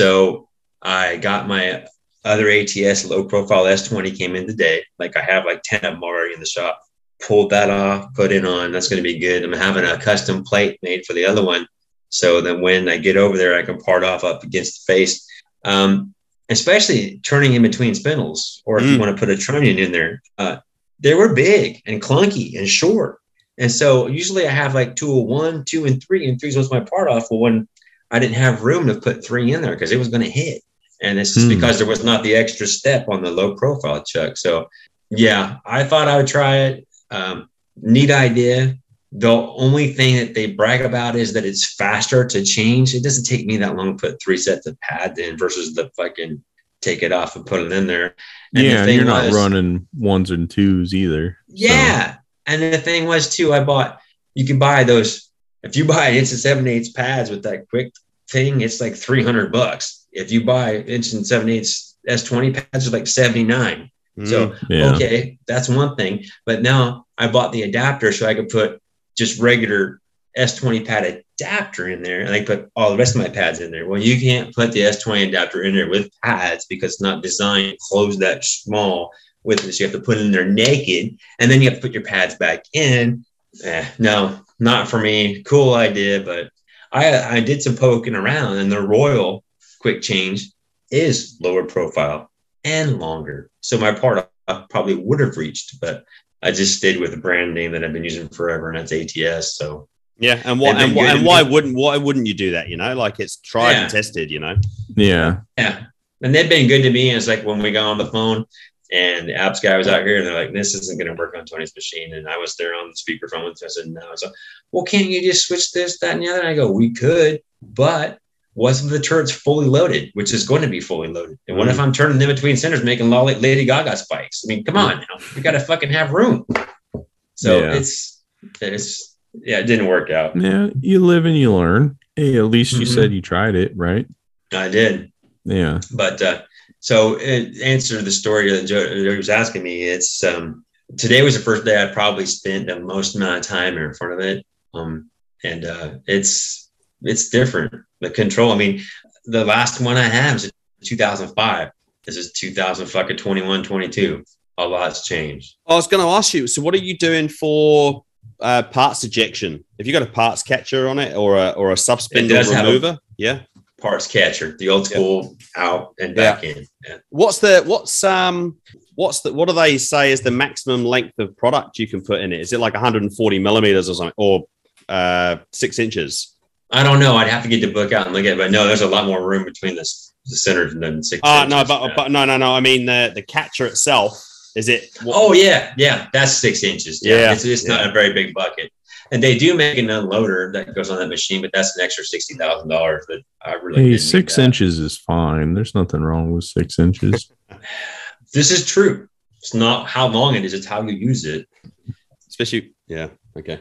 So I got my other A T S low profile S twenty came in today. Like I have like ten of them already in the shop. Pulled that off, put it on. That's going to be good. I'm having a custom plate made for the other one. So that when I get over there, I can part off up against the face. Um, especially turning in between spindles, or if Mm. you want to put a trunnion in there. Uh, they were big and clunky and short. And so usually I have like tool one, two, and three, and three was my part off. Well, when I didn't have room to put three in there because it was going to hit. And it's just Hmm. because there was not the extra step on the low profile chuck. So yeah, I thought I would try it. Um, neat idea. The only thing that they brag about is that it's faster to change. It doesn't take me that long to put three sets of pads in versus the fucking take it off and put it in there. And yeah, the and thing you're not was- running ones and twos either. Yeah. And the thing was too, I bought, you can buy those, if you buy inch and seven eighths pads with that quick thing, it's like three hundred bucks. If you buy inch and seven eighths S twenty pads, it's like seventy-nine. So, Yeah. okay, that's one thing. But now I bought the adapter so I could put just regular S twenty pad adapter in there and I put all the rest of my pads in there. Well, you can't put the S twenty adapter in there with pads because it's not designed to close that small with it. So you have to put it in there naked and then you have to put your pads back in. Eh, no, not for me. Cool idea, but I I did some poking around and the Royal quick change is lower profile and longer. So my part I probably would have reached, but I just stayed with the brand name that I've been using forever, and that's A T S. So Yeah, and why They've been and, why- good and to why me. wouldn't why wouldn't you do that? You know, like it's tried Yeah. and tested. You know. Yeah. yeah, and they've been good to me. And it's like when we got on the phone and the apps guy was out here and they're like, this isn't going to work on Tony's machine. And I was there on the speakerphone with him. I said, no. So, well, can't you just switch this, that, and the other? And I go, we could, but what if the turret's fully loaded, which is going to be fully loaded? And what if I'm turning them between centers, making Lolly, Lady Gaga spikes? I mean, come on now. We got to fucking have room. So Yeah. it's, it's, yeah, it didn't work out. Yeah. You live and you learn. Hey, at least you Mhm. said you tried it, right? I did. Yeah. But uh, so it answer the story that Joe, Joe was asking me. It's um, today was the first day I probably spent the most amount of time in front of it. Um, and uh, it's it's different. The control. I mean, the last one I had was two thousand five. This is two thousand fucking twenty-one, twenty-two. A lot's changed. I was going to ask you. So, what are you doing for uh, parts ejection? Have you got a parts catcher on it, or a or a sub spindle does have a- remover? Yeah. Parts catcher, the old school out and back in. Yeah. What's the what's um what's the what do they say is the maximum length of product you can put in it? Is it like one hundred forty millimeters or something, or uh, six inches? I don't know. I'd have to get the book out and look at it, but no, there's a lot more room between the, the centers than six. Uh no, inches. but Yeah. but no, no, no. I mean the the catcher itself. Is it? What, Oh yeah, yeah, that's six inches. Yeah, Yeah, it's just yeah. not a very big bucket. And they do make an unloader that goes on that machine, but that's an extra sixty thousand dollars that I really. Hey, didn't six need that. inches is fine. There's nothing wrong with six inches. This is true. It's not how long it is; it's how you use it. especially yeah. Okay.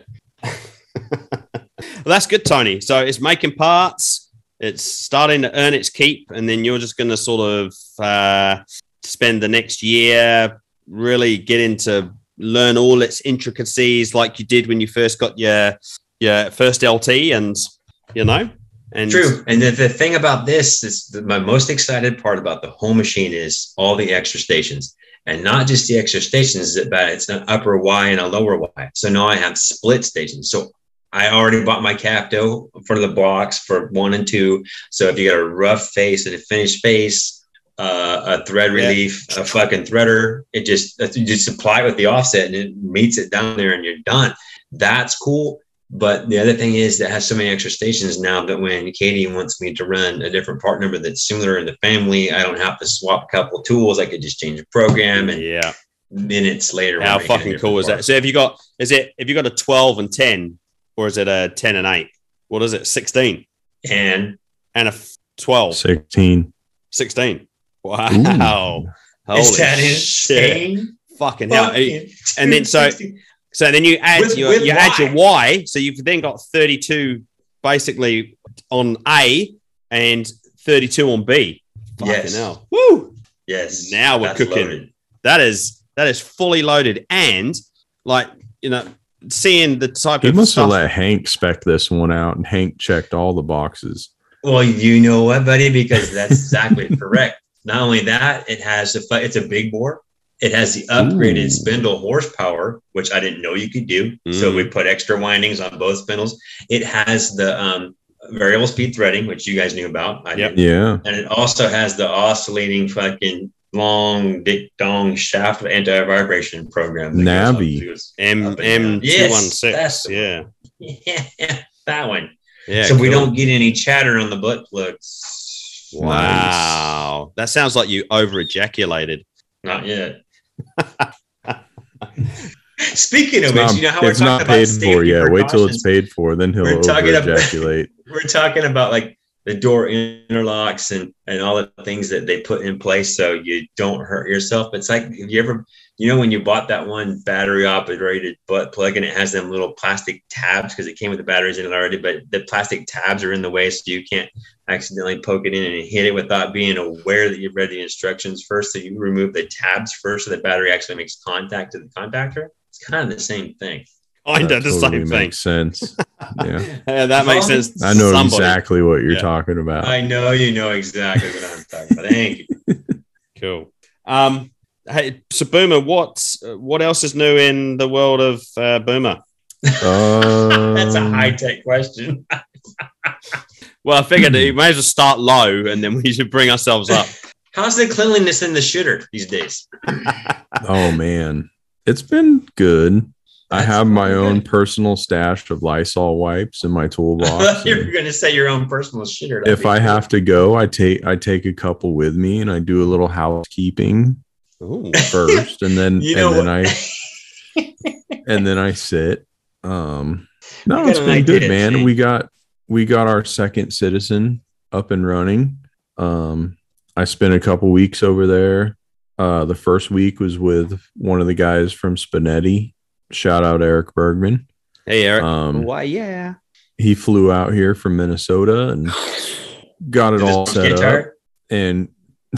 Well, that's good, Tony. So it's making parts. It's starting to earn its keep, and then you're just going to sort of uh, spend the next year really getting to learn all its intricacies, like you did when you first got your your first L T, and you know, and True. And the, the thing about this is the, my most excited part about the whole machine is all the extra stations, and not just the extra stations, but it's an upper Y and a lower Y. So now I have split stations. So I already bought my Capto for the blocks for one and two. So if you got a rough face and a finished face, uh, a thread relief, yeah. a fucking threader, it just, you just supply it with the offset and it meets it down there and you're done. That's cool. But the other thing is that has so many extra stations now that when Katie wants me to run a different part number that's similar in the family, I don't have to swap a couple of tools. I could just change the program and yeah, minutes later. How fucking cool is that? So have you got, is it, have you got a twelve and ten or is it a ten and eight? What is it? sixteen and, and a twelve, sixteen, sixteen. Wow. Ooh. Holy is that shit. insane? Fucking hell. Fucking And then so, so then you add With- your with you Y. add your Y, so you've then got thirty-two basically on A and thirty-two on B. Fucking Yes. hell. Woo! Yes. Now we're that's cooking. loaded. That is that is fully loaded, and like you know, seeing the type he of must stuff. have let Hank spec this one out, and Hank checked all the boxes. Well, you know what, buddy? Because that's exactly correct. Not only that, it has a it's a big bore. It has the upgraded Ooh. spindle horsepower, which I didn't know you could do. Mm. So we put extra windings on both spindles. It has the um, variable speed threading, which you guys knew about. I Yep. didn't. Yeah. And it also has the oscillating fucking long dick dong shaft anti-vibration program. that Navi. goes up- M up and M down. two Yes, one six. that's the Yeah. one. Yeah, that one. Yeah. so we cool. don't get any chatter on the butt plugs. Wow. That sounds like you over ejaculated. Not yet. Speaking of It's which, not, you know how we're it's talking not about paid for safety yet. Wait till it's precautions? paid for, then he'll We're talking over about- ejaculate. We're talking about like the door interlocks and and all the things that they put in place so you don't hurt yourself. It's like, have you ever, you know, when you bought that one battery operated butt plug and it has them little plastic tabs because it came with the batteries in it already, but the plastic tabs are in the way so you can't accidentally poke it in and hit it without being aware that you've read the instructions first. So you remove the tabs first so the battery actually makes contact to the contactor. It's kind of the same thing. Kind That of the totally same thing. makes sense. Yeah. Yeah, that makes sense. I know Somebody. exactly what you're Yeah. talking about. I know you know exactly what I'm talking about. Thank you. Cool. Um, hey, so Boomer, what's what else is new in the world of uh, Boomer? Um, That's a high tech question. Well, I figured that you may as well start low, and then we should bring ourselves up. How's the cleanliness in the shitter these days? Oh man, it's been good. I That's have my really own good. personal stash of Lysol wipes in my I toolbox. thought you were and going to say your own personal shitter. That'd if be I cool. have to go, I take I take a couple with me, and I do a little housekeeping Ooh. first, and then You know and then what? I and then I sit. Um, no, You it's got been an good, idea, man. Shane. We got we got our second citizen up and running. Um, I spent a couple weeks over there. Uh, the first week was with one of the guys from Spinetti. Shout out Eric Bergman. Hey, Eric. Um, Why, yeah. he flew out here from Minnesota and got it Did all this set get up. tired? And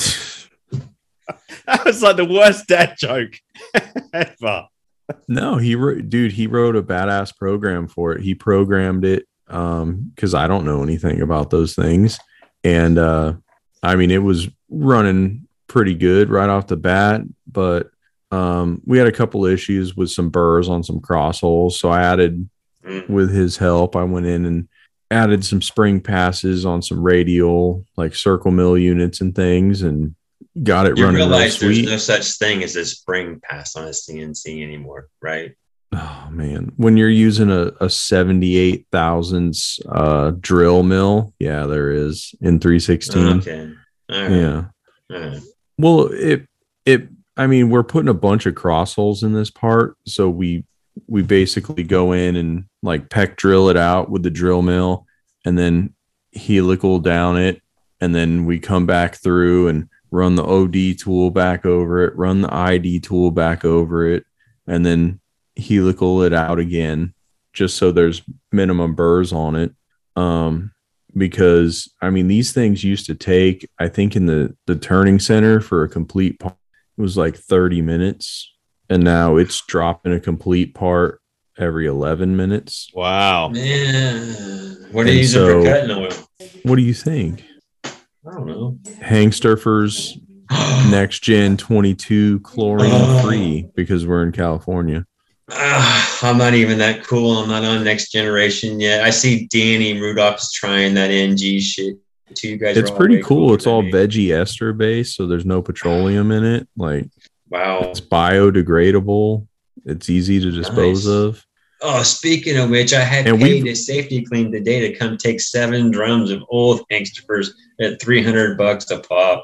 That was like the worst dad joke ever. no, he wrote, dude, he wrote a badass program for it. He programmed it um, because I don't know anything about those things. And uh, I mean, it was running pretty good right off the bat, but um, we had a couple issues with some burrs on some cross holes. So I added, Mm. with his help, I went in and added some spring passes on some radial, like circle mill units and things, and got it You running real realize there's sweet. no such thing as a spring pass on a C N C anymore, right? Oh man, when you're using a, a seventy-eight thousandths uh, drill mill, yeah, there is in three sixteen. Okay. All right. Yeah. All right. Well, it it I mean, we're putting a bunch of cross holes in this part, so we we basically go in and like peck drill it out with the drill mill, and then helical down it, and then we come back through and run the O D tool back over it, run the I D tool back over it, and then helical it out again, just so there's minimum burrs on it. Um, because I mean, these things used to take, I think in the, the turning center for a complete part, it was like thirty minutes. And now it's dropping a complete part every eleven minutes. Wow. Man, what are And you using so- for cutting oil? What do you think? I don't know. Hangsturfer's next gen twenty-two chlorine free, because we're in California. Ah, I'm not even that cool. I'm not on next generation yet. I see Danny Rudolph's trying that N G shit too. You guys, It's are all pretty way cool. cooler It's all than me. veggie ester based, so there's no petroleum in it. Like, Wow. it's biodegradable. It's easy to dispose Nice. of. Oh, speaking of which, I had And paid we've- a safety clean today to come take seven drums of old Hangsters at three hundred bucks a pop.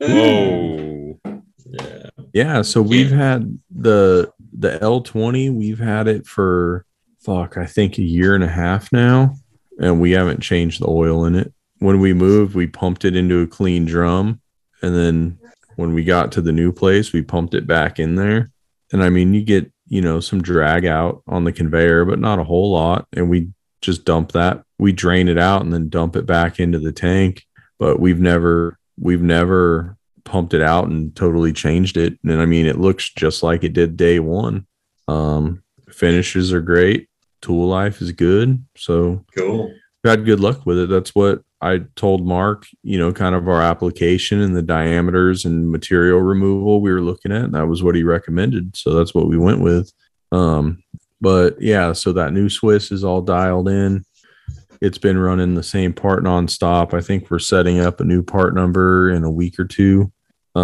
Whoa. Yeah. Yeah, so we've had the the L twenty, we've had it for fuck, I think a year and a half now, and we haven't changed the oil in it. When we moved, we pumped it into a clean drum, and then when we got to the new place, we pumped it back in there. And I mean, you get, you know, some drag out on the conveyor, but not a whole lot. And we just dump that. We drain it out and then dump it back into the tank. But we've never, we've never pumped it out and totally changed it. And I mean, it looks just like it did day one. Um, Finishes are great. Tool life is good. So Cool. we had good luck with it. That's what I told Mark, you know, kind of our application and the diameters and material removal we were looking at. And that was what he recommended. So that's what we went with. Um, but yeah, so that new Swiss is all dialed in. It's been running the same part nonstop. I think we're setting up a new part number in a week or two.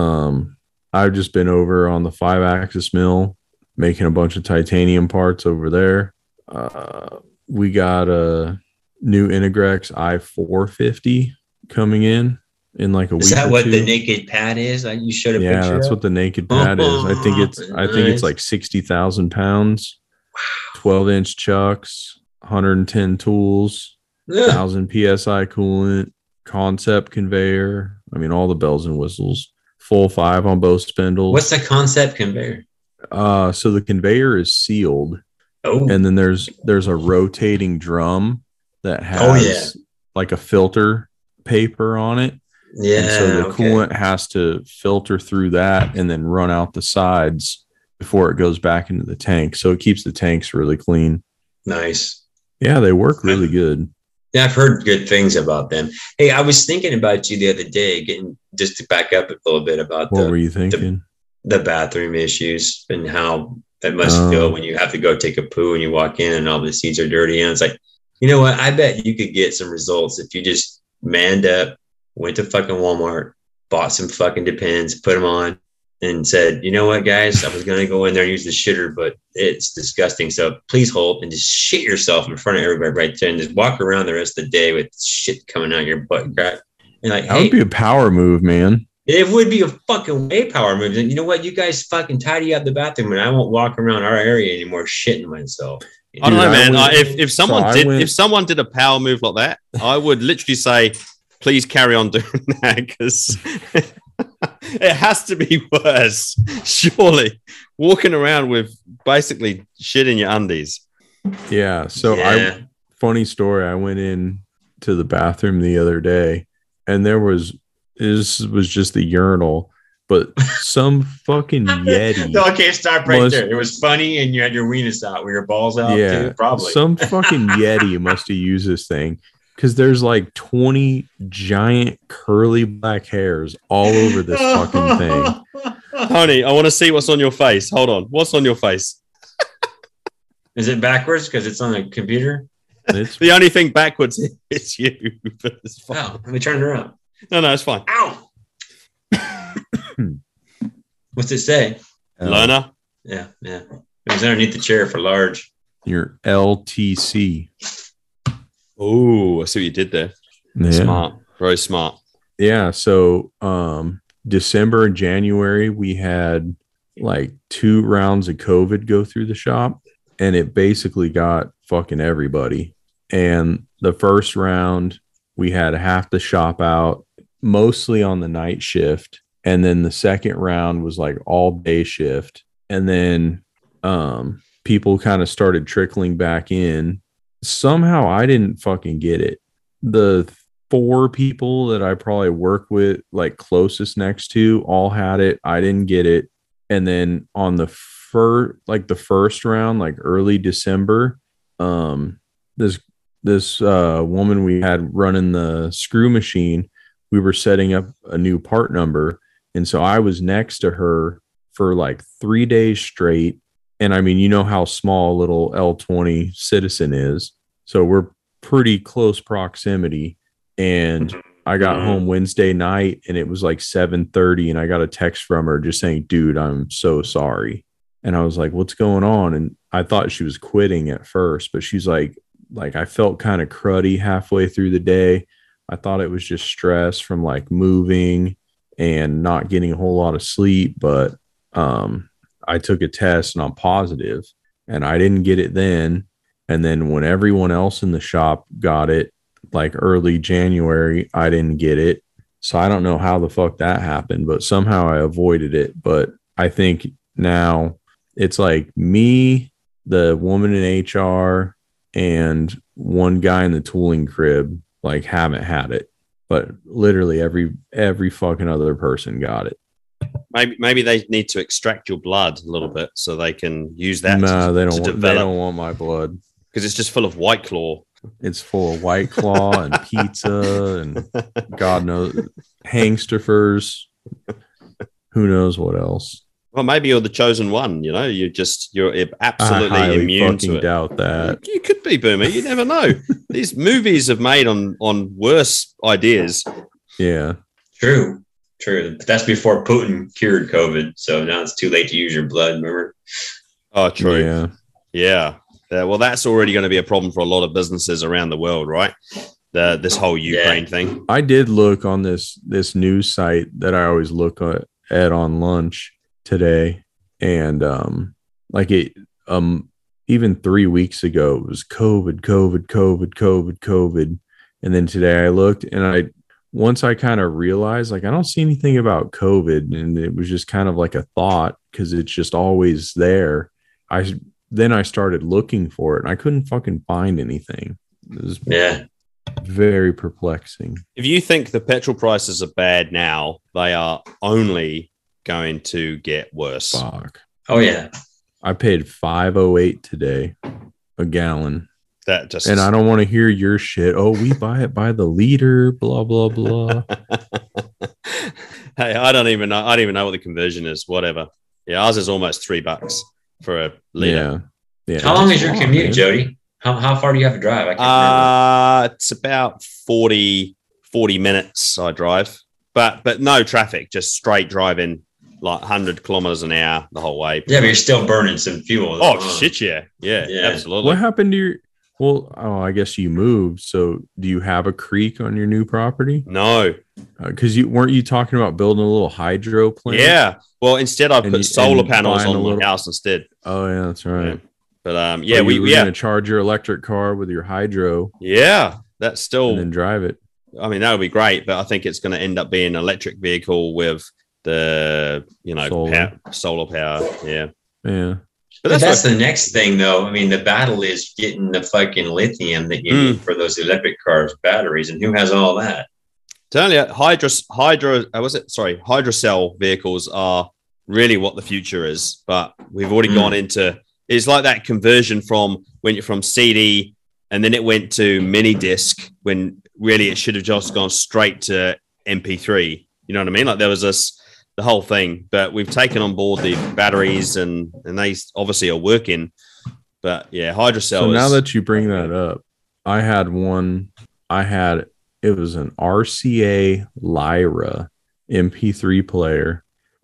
Um, I've just been over on the five axis mill, making a bunch of titanium parts over there. Uh, we got a new Integrex I four fifty coming in in like a Is week. that or what two. the naked pad is? Like you showed a Yeah, picture. that's of? what the naked pad is. I think it's I think it's Nice. like sixty thousand pounds, twelve inch chucks, one hundred ten tools, Yeah. thousand P S I coolant, concept conveyor. I mean, all the bells and whistles. Full five on both spindles. What's the concept conveyor? Uh, so the conveyor is sealed, Oh, and then there's there's a rotating drum that has Oh, yeah. like a filter paper on it. yeah. And so the okay. coolant has to filter through that and then run out the sides before it goes back into the tank. So it keeps the tanks really clean. Nice. Yeah, they work really good. Yeah, I've heard good things about them. Hey, I was thinking about you the other day, getting just to back up a little bit about What the, were you thinking? the bathroom issues and how that must Oh. feel when you have to go take a poo and you walk in and all the seats are dirty. And it's like, you know what? I bet you could get some results if you just manned up, went to fucking Walmart, bought some fucking Depends, put them on, and said, you know what, guys, I was going to go in there and use the shitter, but it's disgusting. So please hold and just shit yourself in front of everybody right there and just walk around the rest of the day with shit coming out your butt crack. And like, That hey, would be a power move, man. it would be a fucking way power move. And you know what? You guys fucking tidy up the bathroom and I won't walk around our area anymore shitting myself. You I don't know, Dude, I man. went- I, if if someone so I did went- if someone did a power move like that, I would literally say, please carry on doing that because it has to be worse. Surely, walking around with basically shit in your undies. Yeah. So Yeah. I funny story. I went in to the bathroom the other day and there was this was just the urinal, but some fucking Yeti. No, okay, stop right Must- there. It was funny, and you had your weenus out with your balls out Yeah, too, probably. some fucking Yeti must have used this thing because there's like twenty giant curly black hairs all over this fucking thing. Honey, I want to see what's on your face. Hold on. What's on your face? Is it backwards because it's on a computer? And it's The only thing backwards is you. But it's fine. Oh, let me turn it around. No, no, it's fine. Ow! What's it say? uh, Learner. Yeah, yeah. It was underneath the chair for large. your L T C. Oh, I see what you did there. Yeah. Smart. Very smart. Yeah. So um December and January we had like two rounds of COVID go through the shop and it basically got fucking everybody. And the first round we had half the shop out, mostly on the night shift. And then the second round was like all day shift. And then um people kind of started trickling back in. Somehow I didn't fucking get it. The four people that I probably work with, like closest next to, all had it. I didn't get it. And then on the first, like the first round, like early December, um, this this uh, woman we had running the screw machine, we were setting up a new part number, and so I was next to her for like three days straight. And I mean, you know how small little L twenty Citizen is, so we're pretty close proximity. And I got home Wednesday night and it was like seven thirty and I got a text from her just saying, dude, I'm so sorry. And I was like, what's going on? And I thought she was quitting at first, but she's like, like I felt kind of cruddy halfway through the day. I thought it was just stress from like moving and not getting a whole lot of sleep. But um, I took a test and I'm positive and I didn't get it then. And then when everyone else in the shop got it, like early January, I didn't get it. So I don't know how the fuck that happened, but somehow I avoided it. But I think now it's like me, the woman in H R, and one guy in the tooling crib, like haven't had it. But literally every every fucking other person got it. maybe maybe they need to extract your blood a little bit so they can use that. No, to, they don't. to Want, develop. they don't want my blood because it's just full of White Claw. It's full of White Claw and pizza and God knows Hangsterfers. Who knows what else? Well, maybe you're the chosen one. You know, you just you're absolutely I highly immune to fucking it. doubt that. You could be, Boomer. You never know. These movies have made on on worse ideas. Yeah. True. True. But that's before Putin cured COVID. So now it's too late to use your blood. Remember? Oh, true. Yeah. Yeah. Yeah, well, that's already going to be a problem for a lot of businesses around the world, right? The this whole Ukraine Yeah. thing. I did look on this this news site that I always look at, at on lunch today, and um, like it um even three weeks ago it was COVID, COVID, COVID, COVID, COVID, and then today I looked and I once I kind of realized like I don't see anything about COVID, and it was just kind of like a thought because it's just always there. I then I started looking for it and I couldn't fucking find anything. It was Yeah. very perplexing. If you think the petrol prices are bad now, they are only going to get worse. Fuck. Oh, yeah. I paid five oh eight today a gallon. That just And I don't want to hear your shit. Oh, we buy it by the liter, blah, blah, blah. Hey, I don't even know. I don't even know what the conversion is. Whatever. Yeah, ours is almost three bucks for a liter. Yeah. Yeah. How long That's is your a lot, commute, man. Jody? How, how far do you have to drive? I can't Uh, it's about forty, forty minutes I drive, but but no traffic, just straight driving like one hundred kilometers an hour the whole way. Yeah, but you're still burning some fuel. Oh, shit, yeah. Yeah, Yeah. absolutely. What happened to your well, oh, I guess you moved. So do you have a creek on your new property? No. Because you weren't you talking about building a little hydro plant? Yeah. Well, instead I And put you- solar and panels buying on a my little- house instead. Oh yeah, that's right. Yeah. But um, yeah, Oh, we you were yeah gonna charge your electric car with your hydro yeah that's still. and then drive it. I mean, that would be great, but I think it's going to end up being an electric vehicle with the you know Solar. power, solar power. Yeah, Yeah. but But that's, that's what- the next thing, though. I mean, the battle is getting the fucking lithium that you Mm. need for those electric cars batteries, and who has all that? Tell you, hydro, hydro, uh, was it? Sorry, hydrocell vehicles are really what the future is. But we've already Mm. gone into. It's like that conversion from when you're from C D, and then it went to mini disc. When really it should have just gone straight to M P three. You know what I mean? Like there was this the whole thing. But we've taken on board the batteries, and and they obviously are working. But yeah, hydrocell. So now is- that you bring that up, I had one. I had it was an R C A Lyra M P three player,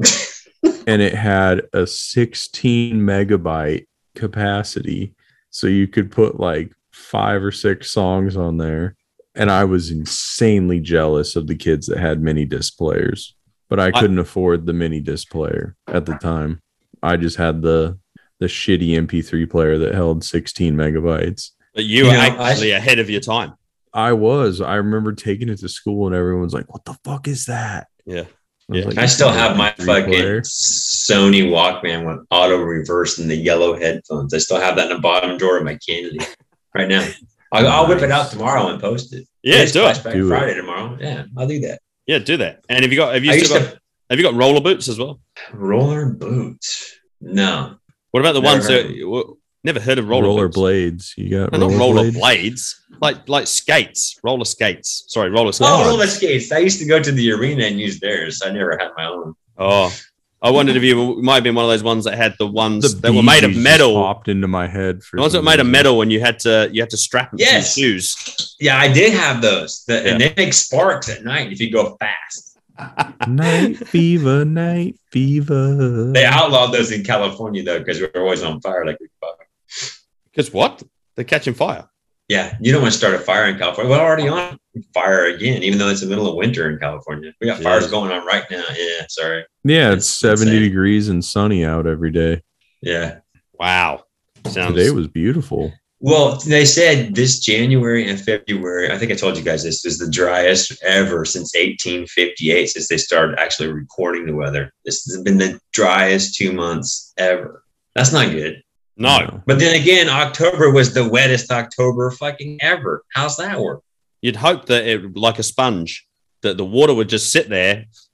and it had a sixteen megabyte capacity, so you could put like five or six songs on there. And I was insanely jealous of the kids that had mini disc players, but I couldn't afford the mini disc player at the time. I just had the the shitty M P three player that held sixteen megabytes. but you You are know, actually ahead of your time. I was. I remember taking it to school and everyone's like, "What the fuck is that?" Yeah. I, was Yeah. like, I still "It's an have my M P three fucking player." Sony Walkman with auto reverse and the yellow headphones. I still have that in the bottom drawer of my candy right now. I'll, I'll whip it out tomorrow and post it. Yeah, It's do it. Flashback Do it. Friday tomorrow. Yeah, I'll do that. Yeah, do that. And have you got have you I still used got to have you got roller boots as well? roller boots. No, What about the Never ones heard that of well, never heard of roller, roller boots? blades. You got No, not roller, roller blades? blades, like like skates, roller skates. Sorry, roller skates. oh, roller skates. I used to go to the arena and use theirs. I never had my own. Oh, I wondered if you might have been one of those ones that had the ones The that were made of Bee Gees metal. popped into my head. For The ones that some were made of reason. metal, and you had to you had to strap them Yes. to your shoes. Yeah, I did have those. The, Yeah. And they make sparks at night if you go fast. Night fever, night fever. They outlawed those in California though, because we were always on fire like we fuck. Because what? They're catching fire. Yeah, you don't want to start a fire in California. We're already on fire again, even though it's the middle of winter in California. We got Yeah. fires going on right now. Yeah, sorry. Yeah, it's It's seventy insane. degrees and sunny out every day. Yeah. Wow, sounds Today was beautiful. Well, they said this January and February, I think I told you guys this is the driest ever since eighteen fifty-eight, since they started actually recording the weather. This has been the driest two months ever. That's not good. no. But then again, October was the wettest October fucking ever. How's that work? You'd hope that it like a sponge that the water would just sit there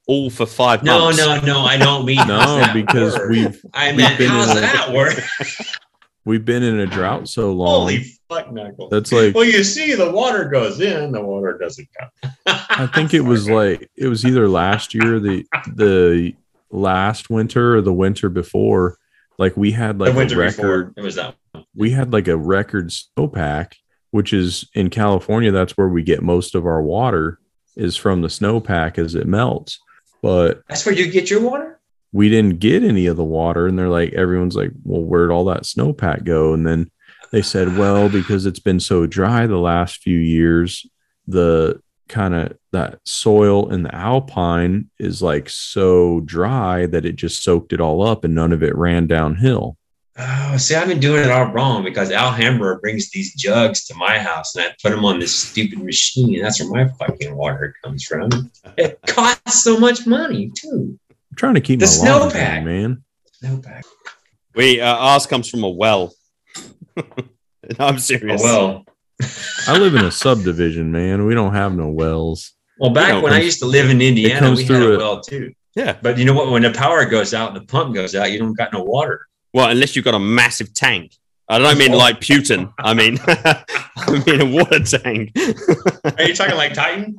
all for five No, months. no, no. I don't mean how's No, that because work? we've I we've meant been how's in a- that work? we've been in a drought so long. Holy fuck, knuckles. That's like Well, you see, the water goes in, the water doesn't come. I think it was like it was either last year, the the last winter or the winter before. Like we had like the winter a record. before. It was that one. We had like a record snowpack, which is in California. That's where we get most of our water is from the snowpack as it melts. But That's where you get your water? we didn't get any of the water, and they're like, everyone's like, well, where'd all that snowpack go? And then they said, well, because it's been so dry the last few years, the kind of that soil in the alpine is like so dry that it just soaked it all up and none of it ran downhill. Oh, see, I've been doing it all wrong because Al Hamburger brings these jugs to my house and I put them on this stupid machine. And that's where my fucking water comes from. It costs so much money, too. I'm trying to keep The my lawn snowpack. going, man. Snowpack. We uh, ours comes from a well. No, I'm Oh, serious. well. I live in a subdivision, man. We don't have no wells. Well, back know, when I used to live in Indiana, comes we had through a it. well, too. Yeah. But you know what? When the power goes out and the pump goes out, you don't got no water. Well, unless you've got a massive tank. I don't mean like Putin. I mean, I mean a water tank. Are you talking like Titan?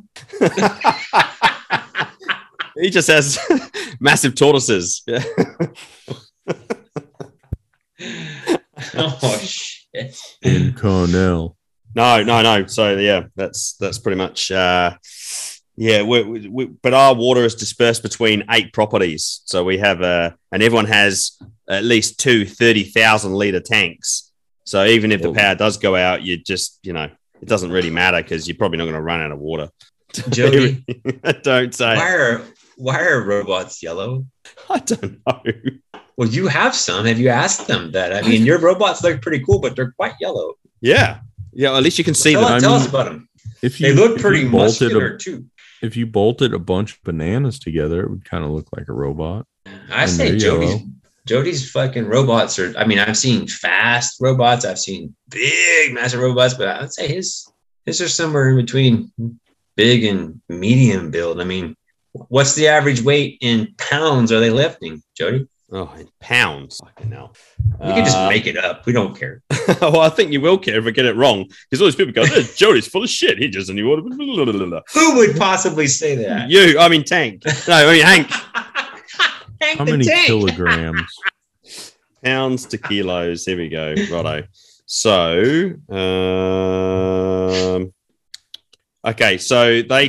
He just has massive tortoises. Yeah. Oh, shit. In Cornell. No, no, no. So yeah, that's that's pretty much. Uh, yeah, we, we, we, but our water is dispersed between eight properties. So we have a, and everyone has at least two thirty thousand litre tanks. So even if the power does go out, you just, you know, it doesn't really matter because you're probably not going to run out of water. Jody, Don't say. why are, why are robots yellow? I don't know. Well, you have some. Have you asked them that? I mean, your robots look pretty cool, but they're quite yellow. Yeah. Yeah, at least you can see Tell, them. tell I us mean, about them. If you, They look if pretty you bolted muscular, a, too. if you bolted a bunch of bananas together, it would kind of look like a robot. I And say they're Jody's, yellow. Jody's fucking robots are, I mean, I've seen fast robots. I've seen big, massive robots, but I'd say his, his are somewhere in between big and medium build. I mean, what's the average weight in pounds are they lifting, Jody? Oh, in pounds. Fucking hell. You can just Uh, make it up. We don't care. well, I think you will care if I get it wrong. Because all these people go, "Eh, Jody's full of shit. He just knew what. Who would possibly say that? You, I mean, Tank. No, I mean, Hank. Hank How the many Tank. kilograms? Pounds to kilos. Here we go. Righto. So, um, okay. So they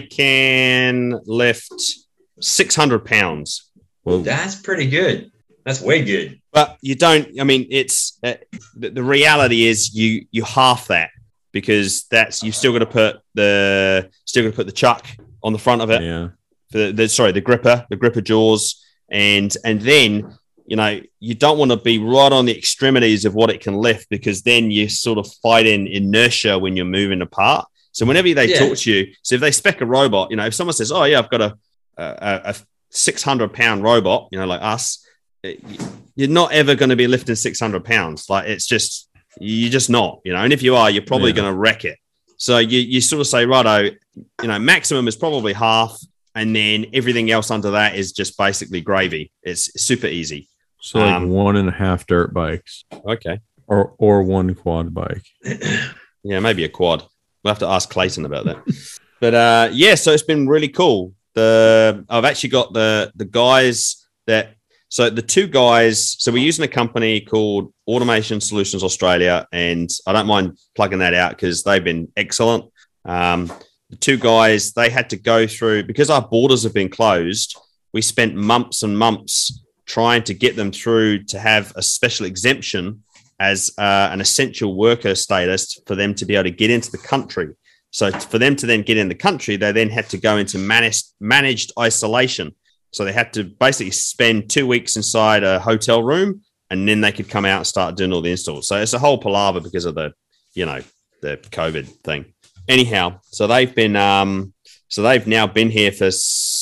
can lift six hundred pounds. Well, That's pretty good. That's way good. But you don't. I mean, it's uh, the, the reality is you you half that because that's you've still got to put the still got to put the chuck on the front of it. yeah. The, the sorry, the gripper, the gripper jaws, and and then you know you don't want to be right on the extremities of what it can lift because then you sort of fight in inertia when you're moving apart. So whenever they Yeah. talk to you, so if they spec a robot, you know, if someone says, "Oh yeah, I've got a a, a six hundred pound robot," you know, like us, you're not ever going to be lifting six hundred pounds. Like it's just, you're just not, you know, and if you are, you're probably Yeah. going to wreck it. So you, you sort of say, righto, you know, maximum is probably half. And then everything else under that is just basically gravy. It's super easy. So like Um, one and a half dirt bikes Okay. or or one quad bike. Yeah, maybe a quad. We'll have to ask Clayton about that. But uh, yeah, so it's been really cool. The I've actually got the the guys that so the two guys. So we're using a company called Automation Solutions Australia, and I don't mind plugging that out because they've been excellent. Um, the two guys they had to go through because our borders have been closed. We spent months and months trying to get them through to have a special exemption as uh, an essential worker status for them to be able to get into the country. So for them to then get in the country, they then had to go into managed, managed isolation. So they had to basically spend two weeks inside a hotel room and then they could come out and start doing all the installs. So it's a whole palaver because of the, you know, the COVID thing. Anyhow, so they've been, um, so they've now been here for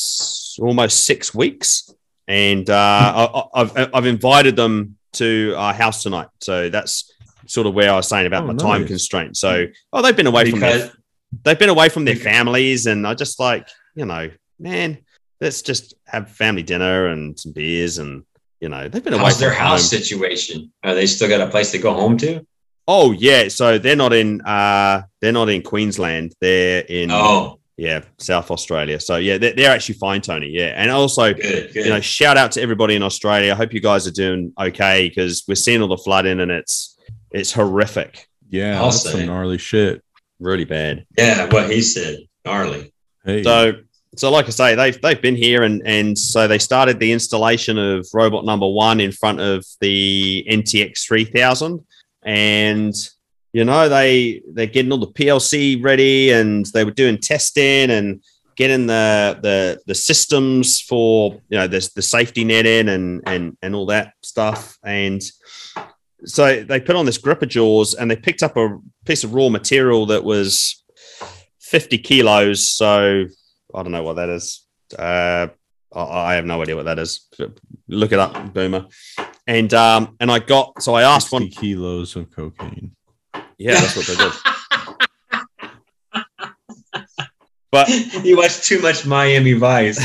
s- almost six weeks. And uh, I, I've, I've invited them to our house tonight. So that's sort of where I was saying about Oh, my nice. time constraint. So, oh, they've been away from Because their, they've been away from their families, and I just like, you know, man, let's just have family dinner and some beers, and you know, they've been away. How's their from house home. situation? Are they still got a place to go home to? Oh yeah, so they're not in uh they're not in Queensland. They're in Oh, yeah, South Australia. So yeah, they're, they're actually fine, Tony. Yeah, and also good, good. you know, shout out to everybody in Australia. I hope you guys are doing okay because we're seeing all the flooding and it's it's horrific, Yeah, I'll that's say. some gnarly shit. really bad. Yeah, what he said, gnarly. Hey, So so like I say, they've they've been here and and so they started the installation of robot number one in front of the N T X three thousand, and you know they they're getting all the P L C ready and they were doing testing and getting the the the systems for you know the the safety net in and and and all that stuff. And so they put on this gripper jaws and they picked up a piece of raw material that was fifty kilos. So I don't know what that is. Uh, I, I have no idea what that is. Look it up, Boomer. And um, and I got so I asked sixty one. kilos of cocaine. Yeah, that's what they did. But You watch too much Miami Vice.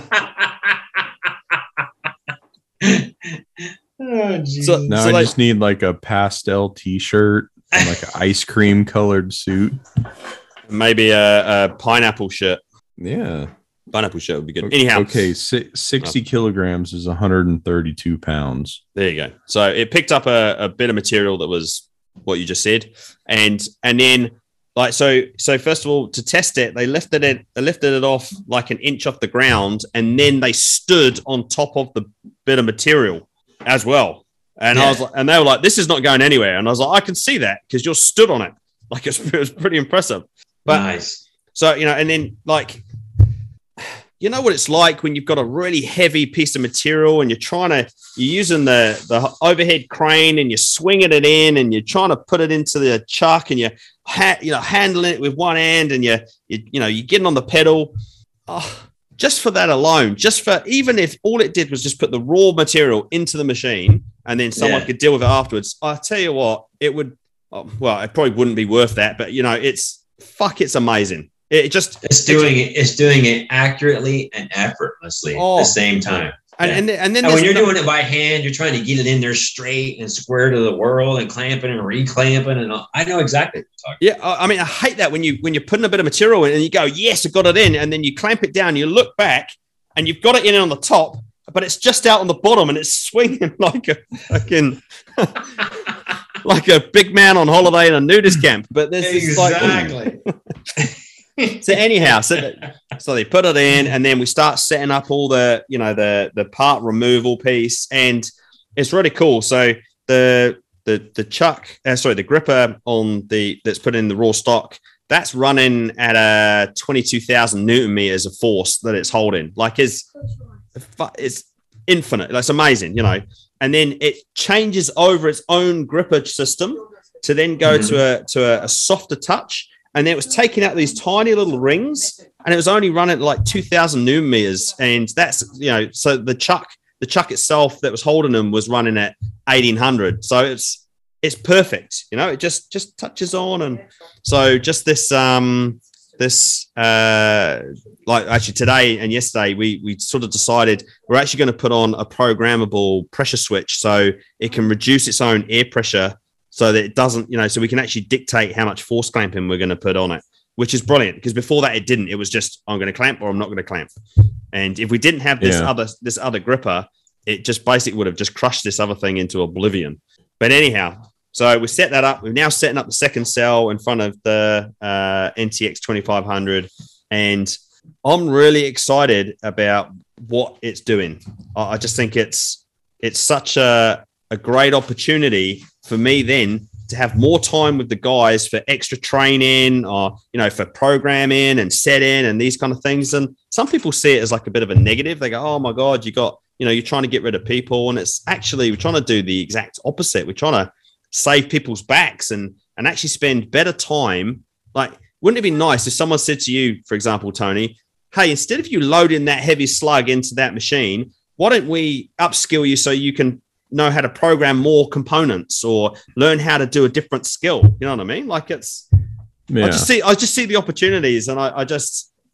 Oh, geez. So- Now I like- just need like a pastel T-shirt and like an ice cream colored suit. maybe a, a pineapple shirt. Yeah. Pineapple shirt would be good. Anyhow, Okay, si- sixty kilograms is one hundred thirty-two pounds. there you go. So it picked up a, a bit of material that was what you just said, and and then like so so first of all to test it, they lifted it they lifted it off like an inch off the ground, and then they stood on top of the bit of material as well. And I Yeah. was like, and they were like, "This is not going anywhere." And I was like, "I can see that because you're stood on it." Like it's, it was pretty impressive. But nice. so you know, and then like. You know what it's like when you've got a really heavy piece of material and you're trying to, you're using the, the overhead crane and you're swinging it in and you're trying to put it into the chuck and you're, ha- you know, handling it with one hand and you're, you, you know, you're getting on the pedal. Oh, just for that alone, just for, even if all it did was just put the raw material into the machine and then someone Yeah. could deal with it afterwards. I tell you what, it would, oh, well, it probably wouldn't be worth that, but you know, it's, fuck, it's amazing. It just It's doing it. It's doing it accurately and effortlessly Oh. at the same time. and, Yeah. and, then- and then And when there's you're no- doing it by hand, you're trying to get it in there straight and square to the world and clamping and reclamping and all. I know exactly what you're talking. Yeah, I I mean, I hate that when you when you're putting a bit of material in and you go, yes, I got it in, and then you clamp it down, you look back, and you've got it in on the top, but it's just out on the bottom, and it's swinging like a fucking like a big man on holiday in a nudist camp. But there's this like, Exactly. so anyhow, so, so they put it in, and then we start setting up all the you know the the part removal piece, and it's really cool. So the the the chuck, uh, sorry, the gripper on the that's put in the raw stock, that's running at a twenty-two thousand newton meters of force that it's holding. Like it's it's infinite. That's amazing, you know. And then it changes over its own gripper system to then go Mhm. to a to a, a softer touch. And then it was taking out these tiny little rings, and it was only running at like two thousand newton meters. And that's, you know, so the chuck, the chuck itself that was holding them was running at eighteen hundred. So it's, it's perfect. You know, it just, just touches on. And so just this, um, this, uh, like actually today and yesterday, we, we sort of decided we're actually going to put on a programmable pressure switch so it can reduce its own air pressure, so that it doesn't, you know, so we can actually dictate how much force clamping we're going to put on it, which is brilliant because before that it didn't. It was just I'm going to clamp or I'm not going to clamp. And if we didn't have this Yeah. other this other gripper, it just basically would have just crushed this other thing into oblivion. But anyhow, so we set that up. We're now setting up the second cell in front of the uh, N T X twenty-five hundred, and I'm really excited about what it's doing. I, I just think it's it's such a a great opportunity for me then to have more time with the guys for extra training or, you know, for programming and setting and these kind of things. And some people see it as like a bit of a negative. They go, oh my God, you got, you know, you're trying to get rid of people. And it's actually, we're trying to do the exact opposite. We're trying to save people's backs and, and actually spend better time. Like, wouldn't it be nice if someone said to you, for example, Tony, hey, instead of you loading that heavy slug into that machine, why don't we upskill you so you can know how to program more components or learn how to do a different skill? You know what I mean? Like it's, Yeah. I just see, I just see the opportunities, and I, I just,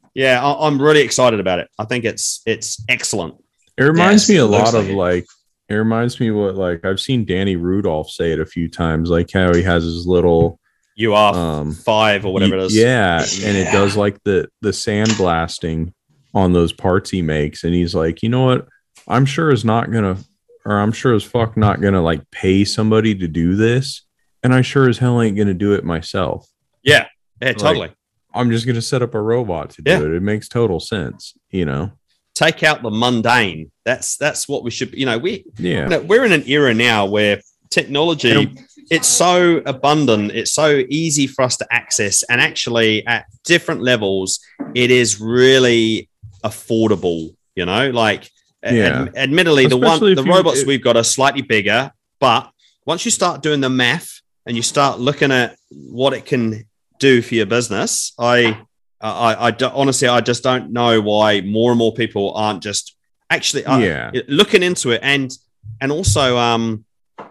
yeah, I, I'm really excited about it. I think it's it's excellent. It reminds Yes, me a it looks lot of like it. like, it reminds me what like I've seen Danny Rudolph say it a few times, like how he has his little You are um five or whatever it is. Yeah, and it Yeah. does like the the sandblasting on those parts he makes, and he's like, you know what? I'm sure is not gonna, or I'm sure as fuck not gonna like pay somebody to do this, and I sure as hell ain't gonna do it myself. Yeah, yeah, totally. I'm just gonna set up a robot to do Yeah. it. It makes total sense, you know. Take out the mundane. That's that's what we should. You know, we Yeah, you know, we're in an era now where technology, it's so abundant, it's so easy for us to access, and actually at different levels, it is really affordable. You know, like Yeah. ad- admittedly, the Especially one if the you- robots it- we've got are slightly bigger, but once you start doing the math and you start looking at what it can do for your business, I. I, I do, honestly, I just don't know why more and more people aren't just actually uh, Yeah. looking into it, and and also um,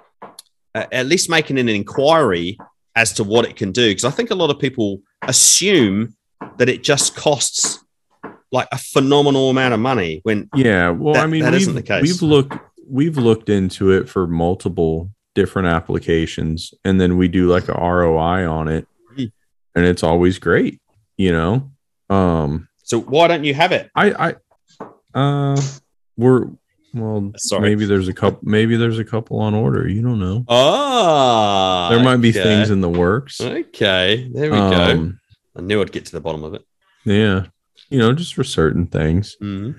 uh, at least making an inquiry as to what it can do, because I think a lot of people assume that it just costs like a phenomenal amount of money when yeah. Well, That- I mean, that we've, isn't the case. we've looked we've looked into it for multiple different applications, and then we do like a R O I on it, Mhm. and it's always great, you know. Um, so why don't you have it? I, I, uh, we're well. Sorry. Maybe there's a couple. Maybe there's a couple on order. You don't know. Oh, There might be okay. things in the works. Okay, there we go. Um, I knew I'd get to the bottom of it. yeah, you know, just for certain things. Mhm.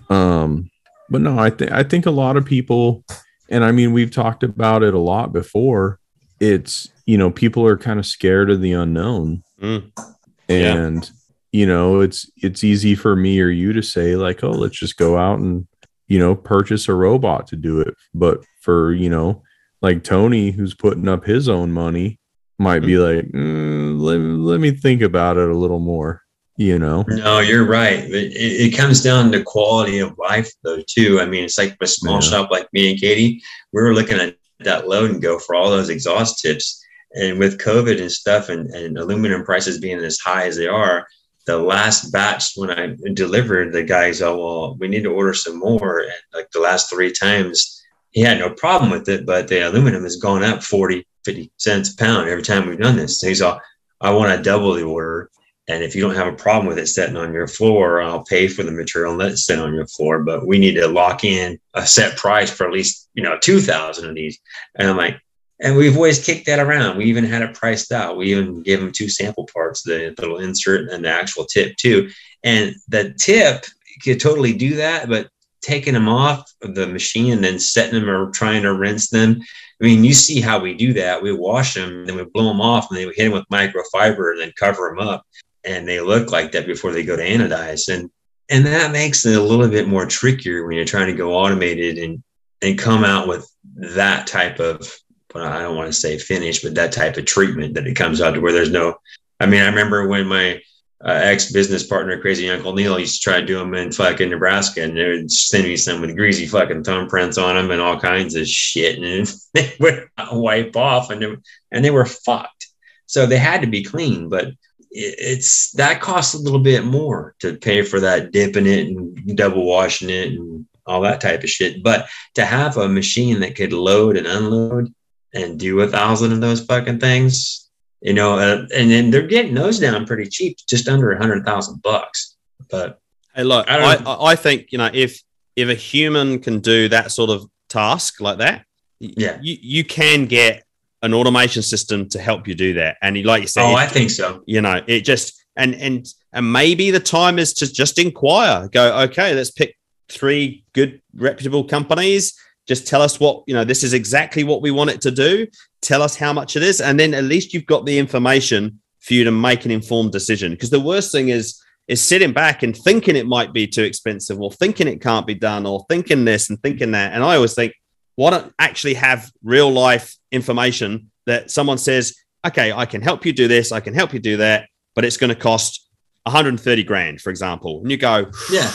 Um, but no, I think I think a lot of people, and I mean, we've talked about it a lot before. It's, you know, people are kind of scared of the unknown, Mm. Yeah. and you know, it's it's easy for me or you to say like, oh, let's just go out and, you know, purchase a robot to do it. But for, you know, like Tony, who's putting up his own money, might be like, mm, let, let me think about it a little more, you know. No, you're right. But it, it comes down to quality of life, though, too. I mean, it's like a small Yeah. shop like me and Katie. We were looking at that load and go for all those exhaust tips. And with COVID and stuff and, and aluminum prices being as high as they are, the last batch when I delivered, the guys, oh, well, we need to order some more. And like the last three times, he had no problem with it, but the aluminum has gone up forty, fifty cents a pound every time we've done this. So he's all, I want to double the order. And if you don't have a problem with it sitting on your floor, I'll pay for the material and let it sit on your floor. But we need to lock in a set price for at least, you know, two thousand of these. And I'm like, and we've always kicked that around. We even had it priced out. We even gave them two sample parts, the little insert and the actual tip too. And the tip could totally do that, but taking them off of the machine and then setting them or trying to rinse them. I mean, you see how we do that. We wash them, then we blow them off, and then we hit them with microfiber and then cover them up. And they look like that before they go to anodize. And and that makes it a little bit more trickier when you're trying to go automated and and come out with that type of, well, I don't want to say finish, but that type of treatment that it comes out to where there's no, I mean, I remember when my uh, ex-business partner, Crazy Uncle Neil, used to try to do them in fucking Nebraska, and they would send me some with greasy fucking thumbprints on them and all kinds of shit. And they would wipe off and they, and they were fucked. So they had to be clean, but it's that costs a little bit more to pay for that dipping it and double washing it and all that type of shit. But to have a machine that could load and unload and do a thousand of those fucking things, you know, uh, and then they're getting those down pretty cheap, just under a hundred thousand bucks. But Hey, look, I I, don't- I, I think, you know, if if a human can do that sort of task like that, y- Yeah. you, you can get an automation system to help you do that. And like you said, oh, it- I think so. you know, it just and and and maybe the time is to just inquire. Go, okay, let's pick three good reputable companies. Just tell us what, you know, this is exactly what we want it to do. Tell us how much it is, and then at least you've got the information for you to make an informed decision. Because the worst thing is is sitting back and thinking it might be too expensive, or thinking it can't be done, or thinking this and thinking that. And I always think, why don't actually have real life information that someone says, okay, I can help you do this, I can help you do that, but it's going to cost one hundred thirty grand, for example. And you go, Yeah.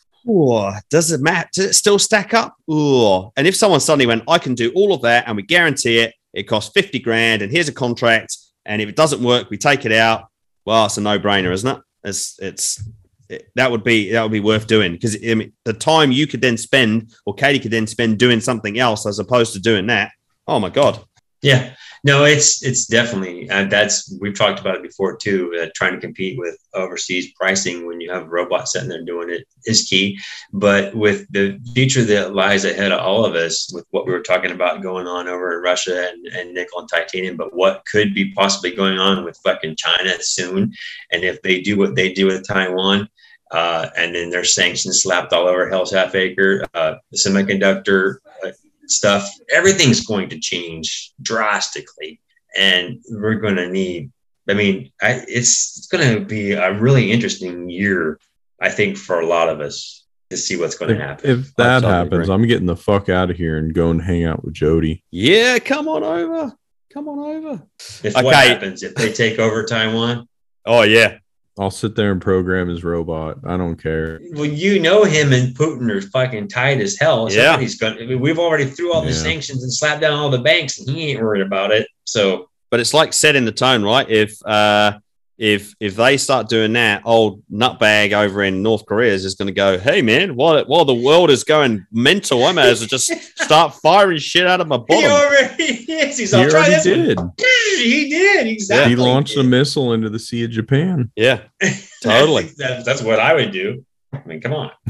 oh, does it matter? Does it still stack up? Oh. And if someone suddenly went, I can do all of that and we guarantee it, it costs fifty grand and here's a contract. And if it doesn't work, we take it out. Well, it's a no brainer, isn't it? It's, it's, that would be that would be worth doing, because I mean, the time you could then spend, or Katie could then spend doing something else as opposed to doing that. Oh my God. Yeah, no, it's it's definitely, and that's, we've talked about it before too. Uh, trying to compete with overseas pricing when you have robots sitting there doing it is key. But with the future that lies ahead of all of us, with what we were talking about going on over in Russia and, and nickel and titanium, but what could be possibly going on with fucking China soon, and if they do what they do with Taiwan, uh, and then there's sanctions slapped all over Hell's Half Acre, uh, the semiconductor uh, stuff, everything's going to change drastically, and we're going to need, I mean, I, it's, it's going to be a really interesting year, I think, for a lot of us to see what's going to happen. If that totally happens, agree. I'm getting the fuck out of here and going to hang out with Jody. Yeah, come on over. Come on over. If Okay. what happens, if they take over Taiwan, Oh, yeah. I'll sit there and program his robot. I don't care. well, you know, him and Putin are fucking tight as hell. Yeah. Somebody's going to, I mean, we've already threw all the Yeah. sanctions and slapped down all the banks, and he ain't worried about it. So, But it's like setting the tone, right? If uh, if if they start doing that, old nutbag over in North Korea is just going to go, "Hey, man, while while the world is going mental, I may as well just start firing shit out of my he bottom." already is. He's He all, try already this did. one. He did. Exactly. He launched a did. missile into the Sea of Japan. Yeah, totally. That's, that's what I would do. I mean, come on.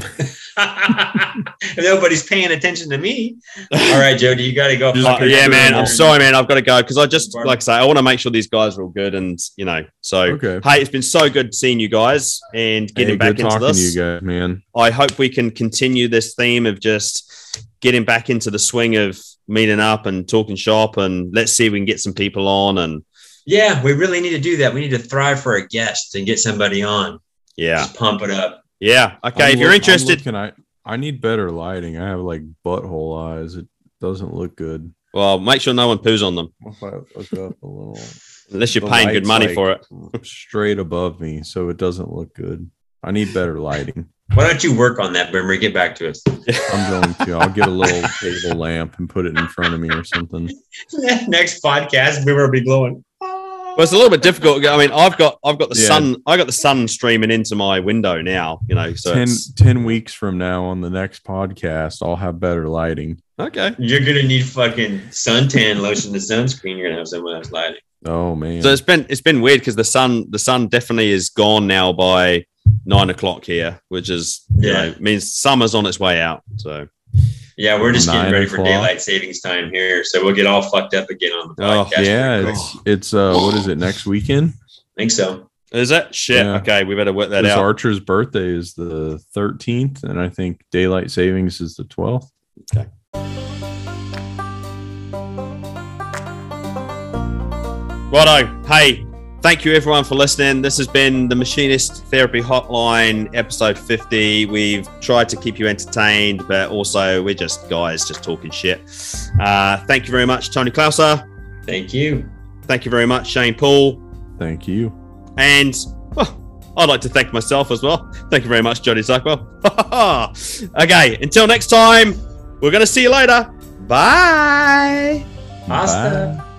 If nobody's paying attention to me. All right, Jody, you got to go. Just Uh, yeah, man. I'm sorry, man. I've got to go because I just, Pardon? like I say, I want to make sure these guys are all good, and you know. So, Okay. hey, it's been so good seeing you guys and getting Hey, back good into talking this. to you guys, man. I hope we can continue this theme of just getting back into the swing of meeting up and talking shop, and let's see if we can get some people on. And Yeah, we really need to do that. We need to thrive for a guest and get somebody on. yeah, Just pump it up. yeah. Okay, I'm if you're look- I'm interested, looking, I, I need better lighting. I have like butthole eyes. It doesn't look good. well, make sure no one poos on them If I look up a little, unless you're the paying good light's, money like, for it. straight above me, so it doesn't look good. I need better lighting. Why don't you work on that, Brimmer? Get back to us. I'm going to. I'll get a little table lamp and put it in front of me or something. Next podcast, Brimmer will be glowing. Well, it's a little bit difficult. I mean, I've got I've got the Yeah. sun I got the sun streaming into my window now. You know, so ten, it's, ten weeks from now on the next podcast, I'll have better lighting. okay. You're gonna need fucking suntan lotion to sunscreen. You're gonna have someone else lighting. Oh man. So it's been it's been weird because the sun the sun definitely is gone now by nine o'clock here, which is you Yeah. know means summer's on its way out. So Yeah, we're just getting Nine ready for o'clock. daylight savings time here, so we'll get all fucked up again on the Oh, podcast. yeah, pretty it's quick. it's uh what is it, next weekend? I think so. is that shit? Yeah. Okay, we better work that This out. Archer's birthday is the thirteenth, and I think daylight savings is the twelfth. Righto. Hey, thank you everyone for listening. This has been the Machinist Therapy Hotline, episode fifty. We've tried to keep you entertained, but also we're just guys just talking shit. Uh, thank you very much, Tony Klauser. Thank you. Thank you very much, Shane Paul. Thank you. And well, I'd like to thank myself as well. Thank you very much, Jody Zuckwell. Okay, until next time, we're going to see you later. Bye. Hasta. Bye.